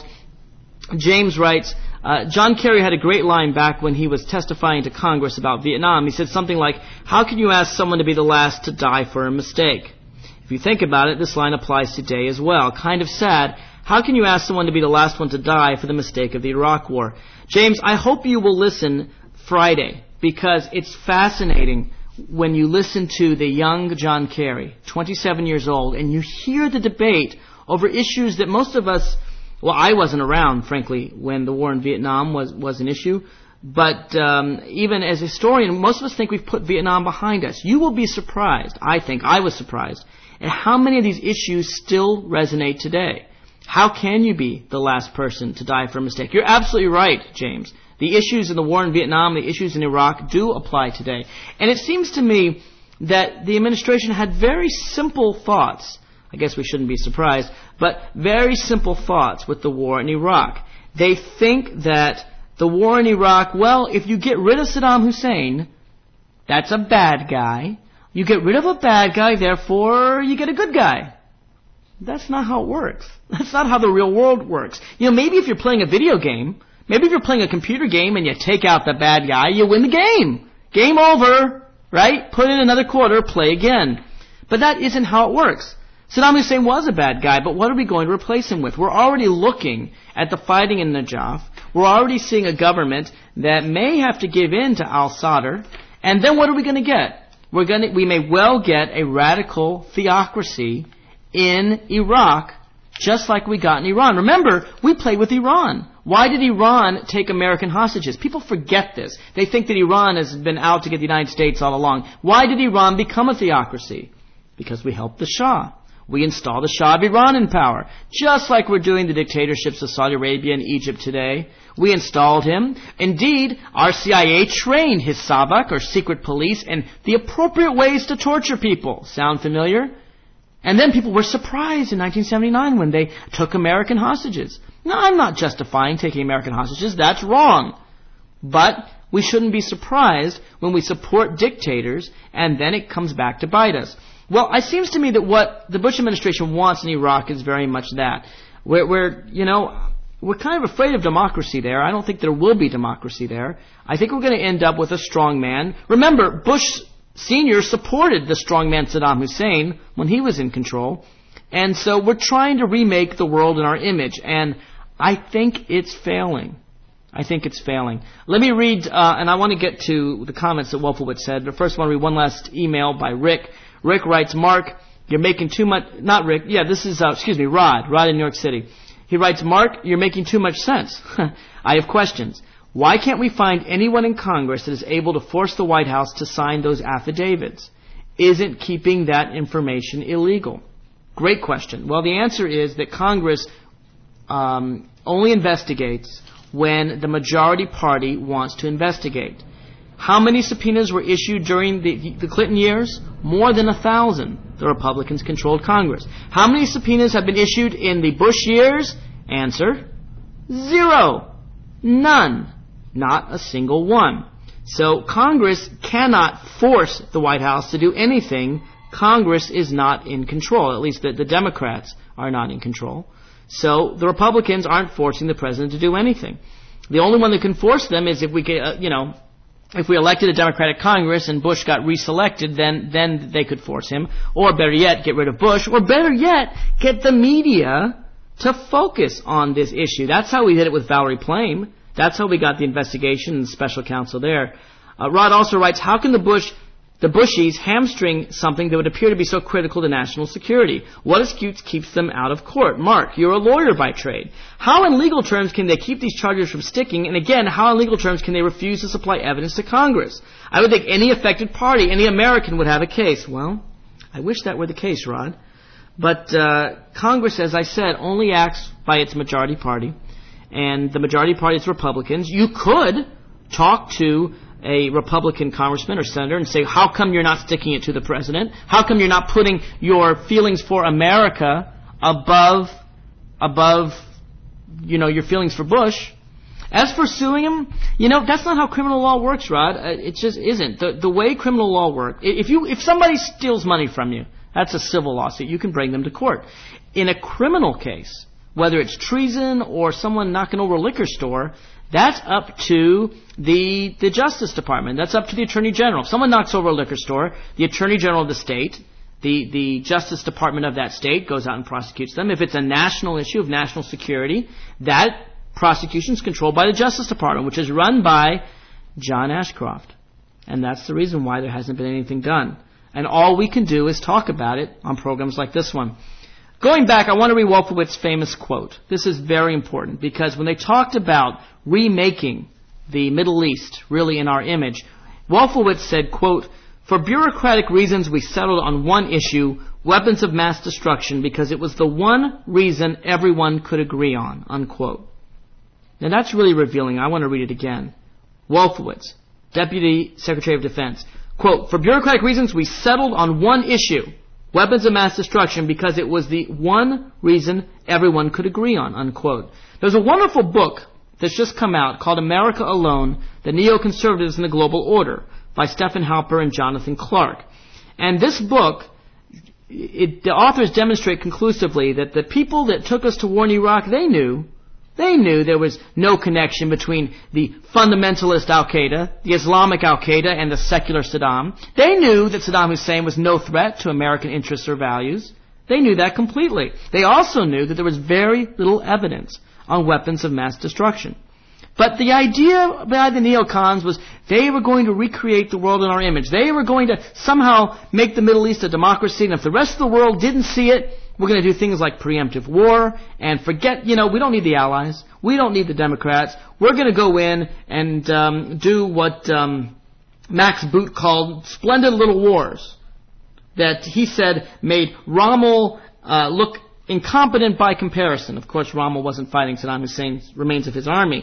James writes, John Kerry had a great line back when he was testifying to Congress about Vietnam. He said something like, how can you ask someone to be the last to die for a mistake? If you think about it, this line applies today as well. Kind of sad. How can you ask someone to be the last one to die for the mistake of the Iraq War? James, I hope you will listen Friday, because it's fascinating when you listen to the young John Kerry, 27 years old, and you hear the debate over issues that most of us, well, I wasn't around, frankly, when the war in Vietnam was an issue, but even as a historian, most of us think we've put Vietnam behind us. You will be surprised, I think, I was surprised, at how many of these issues still resonate today. How can you be the last person to die for a mistake? You're absolutely right, James. The issues in the war in Vietnam, the issues in Iraq do apply today. And it seems to me that the administration had very simple thoughts. I guess we shouldn't be surprised, but very simple thoughts with the war in Iraq. They think that the war in Iraq, well, if you get rid of Saddam Hussein, that's a bad guy. You get rid of a bad guy, therefore you get a good guy. That's not how it works. That's not how the real world works. You know, maybe if you're playing a video game, maybe if you're playing a computer game and you take out the bad guy, you win the game. Game over, right? Put in another quarter, play again. But that isn't how it works. Saddam Hussein was a bad guy, but what are we going to replace him with? We're already looking at the fighting in Najaf. We're already seeing a government that may have to give in to al-Sadr. And then what are we going to get? We may well get a radical theocracy in Iraq, just like we got in Iran. Remember, we played with Iran. Why did Iran take American hostages? People forget this. They think that Iran has been out to get the United States all along. Why did Iran become a theocracy? Because we helped the Shah. We installed the Shah of Iran in power, just like we're doing the dictatorships of Saudi Arabia and Egypt today. We installed him. Indeed, our CIA trained his Sabak, or secret police, in the appropriate ways to torture people. Sound familiar? And then people were surprised in 1979 when they took American hostages. No, I'm not justifying taking American hostages. That's wrong. But we shouldn't be surprised when we support dictators and then it comes back to bite us. Well, it seems to me that what the Bush administration wants in Iraq is very much that. We're kind of afraid of democracy there. I don't think there will be democracy there. I think we're going to end up with a strong man. Remember, Bush Sr. supported the strongman Saddam Hussein when he was in control. And so we're trying to remake the world in our image. And I think it's failing. I think it's failing. Let me read, and I want to get to the comments that Wolfowitz said, but first I want to read one last email by Rick. Rick writes, Mark, you're making too much, not Rick, yeah, this is, Rod in New York City. He writes, Mark, you're making too much sense. I have questions. Why can't we find anyone in Congress that is able to force the White House to sign those affidavits? Isn't keeping that information illegal? Great question. Well, the answer is that Congress only investigates when the majority party wants to investigate. How many subpoenas were issued during the Clinton years? More than 1,000. The Republicans controlled Congress. How many subpoenas have been issued in the Bush years? Answer, 0. None. Not a single one. So Congress cannot force the White House to do anything. Congress is not in control. At least the Democrats are not in control. So the Republicans aren't forcing the president to do anything. The only one that can force them is if we get, if we elected a Democratic Congress and Bush got reselected, then they could force him. Or better yet, get rid of Bush. Or better yet, get the media to focus on this issue. That's how we did it with Valerie Plame. That's how we got the investigation and special counsel there. Rod also writes, how can the Bushies hamstring something that would appear to be so critical to national security? What excuse keeps them out of court? Mark, you're a lawyer by trade. How in legal terms can they keep these charges from sticking? And again, how in legal terms can they refuse to supply evidence to Congress? I would think any affected party, any American would have a case. Well, I wish that were the case, Rod. But Congress, as I said, only acts by its majority party. And the majority party is Republicans. You could talk to a Republican congressman or senator and say, how come you're not sticking it to the president? How come you're not putting your feelings for America above your feelings for Bush? As for suing him, that's not how criminal law works, Rod. It just isn't. The way criminal law works, if somebody steals money from you, that's a civil lawsuit. You can bring them to court. In a criminal case, whether it's treason or someone knocking over a liquor store, that's up to the Justice Department. That's up to the Attorney General. If someone knocks over a liquor store, the Attorney General of the state, the Justice Department of that state goes out and prosecutes them. If it's a national issue of national security, that prosecution is controlled by the Justice Department, which is run by John Ashcroft. And that's the reason why there hasn't been anything done. And all we can do is talk about it on programs like this one. Going back, I want to read Wolfowitz's famous quote. This is very important because when they talked about remaking the Middle East really in our image, Wolfowitz said, quote, for bureaucratic reasons we settled on one issue, weapons of mass destruction, because it was the one reason everyone could agree on, unquote. Now that's really revealing. I want to read it again. Wolfowitz, Deputy Secretary of Defense, quote, for bureaucratic reasons we settled on one issue, weapons of mass destruction, because it was the one reason everyone could agree on, unquote. There's a wonderful book that's just come out called America Alone, The Neoconservatives in the Global Order by Stephen Halper and Jonathan Clark. And this book, the authors demonstrate conclusively that the people that took us to war in Iraq, they knew there was no connection between the fundamentalist Al-Qaeda, the Islamic Al-Qaeda, and the secular Saddam. They knew that Saddam Hussein was no threat to American interests or values. They knew that completely. They also knew that there was very little evidence on weapons of mass destruction. But the idea by the neocons was they were going to recreate the world in our image. They were going to somehow make the Middle East a democracy, and if the rest of the world didn't see it, we're going to do things like preemptive war and forget, we don't need the Allies. We don't need the Democrats. We're going to go in and do what Max Boot called splendid little wars that he said made Rommel look incompetent by comparison. Of course, Rommel wasn't fighting Saddam Hussein's remains of his army.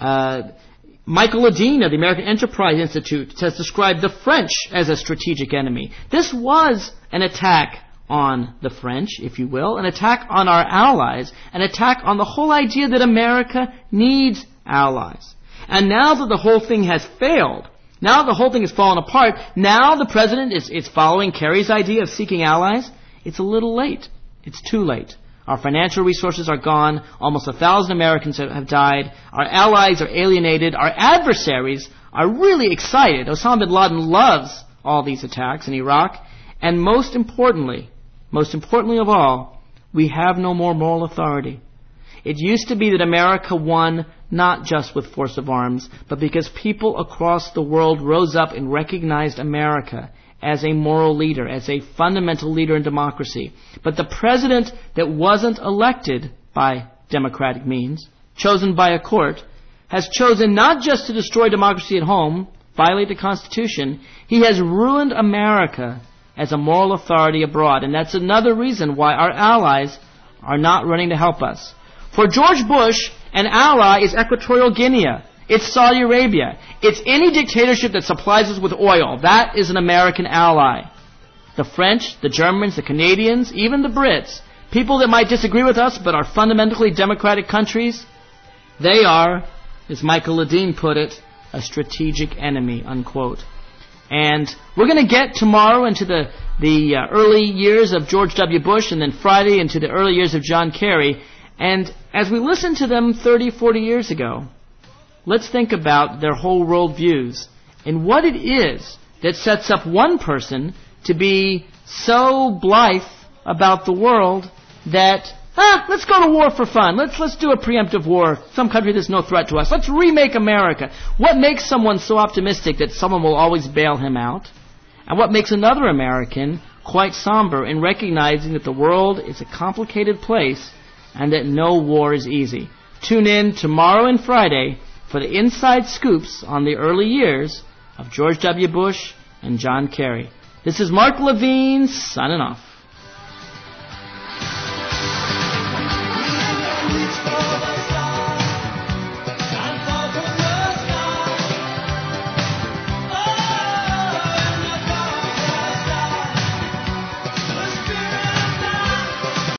Michael Ledeen of the American Enterprise Institute has described the French as a strategic enemy. This was an attack on the French, if you will, an attack on our allies, an attack on the whole idea that America needs allies. And now that the whole thing has failed, now that the whole thing has fallen apart, now the president is following Kerry's idea of seeking allies, it's a little late. It's too late. Our financial resources are gone. Almost 1,000 Americans have died. Our allies are alienated. Our adversaries are really excited. Osama bin Laden loves all these attacks in Iraq. And most importantly of all, we have no more moral authority. It used to be that America won not just with force of arms, but because people across the world rose up and recognized America as a moral leader, as a fundamental leader in democracy. But the president that wasn't elected by democratic means, chosen by a court, has chosen not just to destroy democracy at home, violate the Constitution, he has ruined America as a moral authority abroad. And that's another reason why our allies are not running to help us. For George Bush, an ally is Equatorial Guinea. It's Saudi Arabia. It's any dictatorship that supplies us with oil. That is an American ally. The French, the Germans, the Canadians, even the Brits, people that might disagree with us but are fundamentally democratic countries, they are, as Michael Ledeen put it, a strategic enemy, unquote. And we're going to get tomorrow into the early years of George W. Bush, and then Friday into the early years of John Kerry. And as we listen to them 30, 40 years ago, let's think about their whole worldviews and what it is that sets up one person to be so blithe about the world that, let's go to war for fun. Let's do a preemptive war. Some country that's no threat to us. Let's remake America. What makes someone so optimistic that someone will always bail him out? And what makes another American quite somber in recognizing that the world is a complicated place and that no war is easy? Tune in tomorrow and Friday for the inside scoops on the early years of George W. Bush and John Kerry. This is Mark Levine signing off.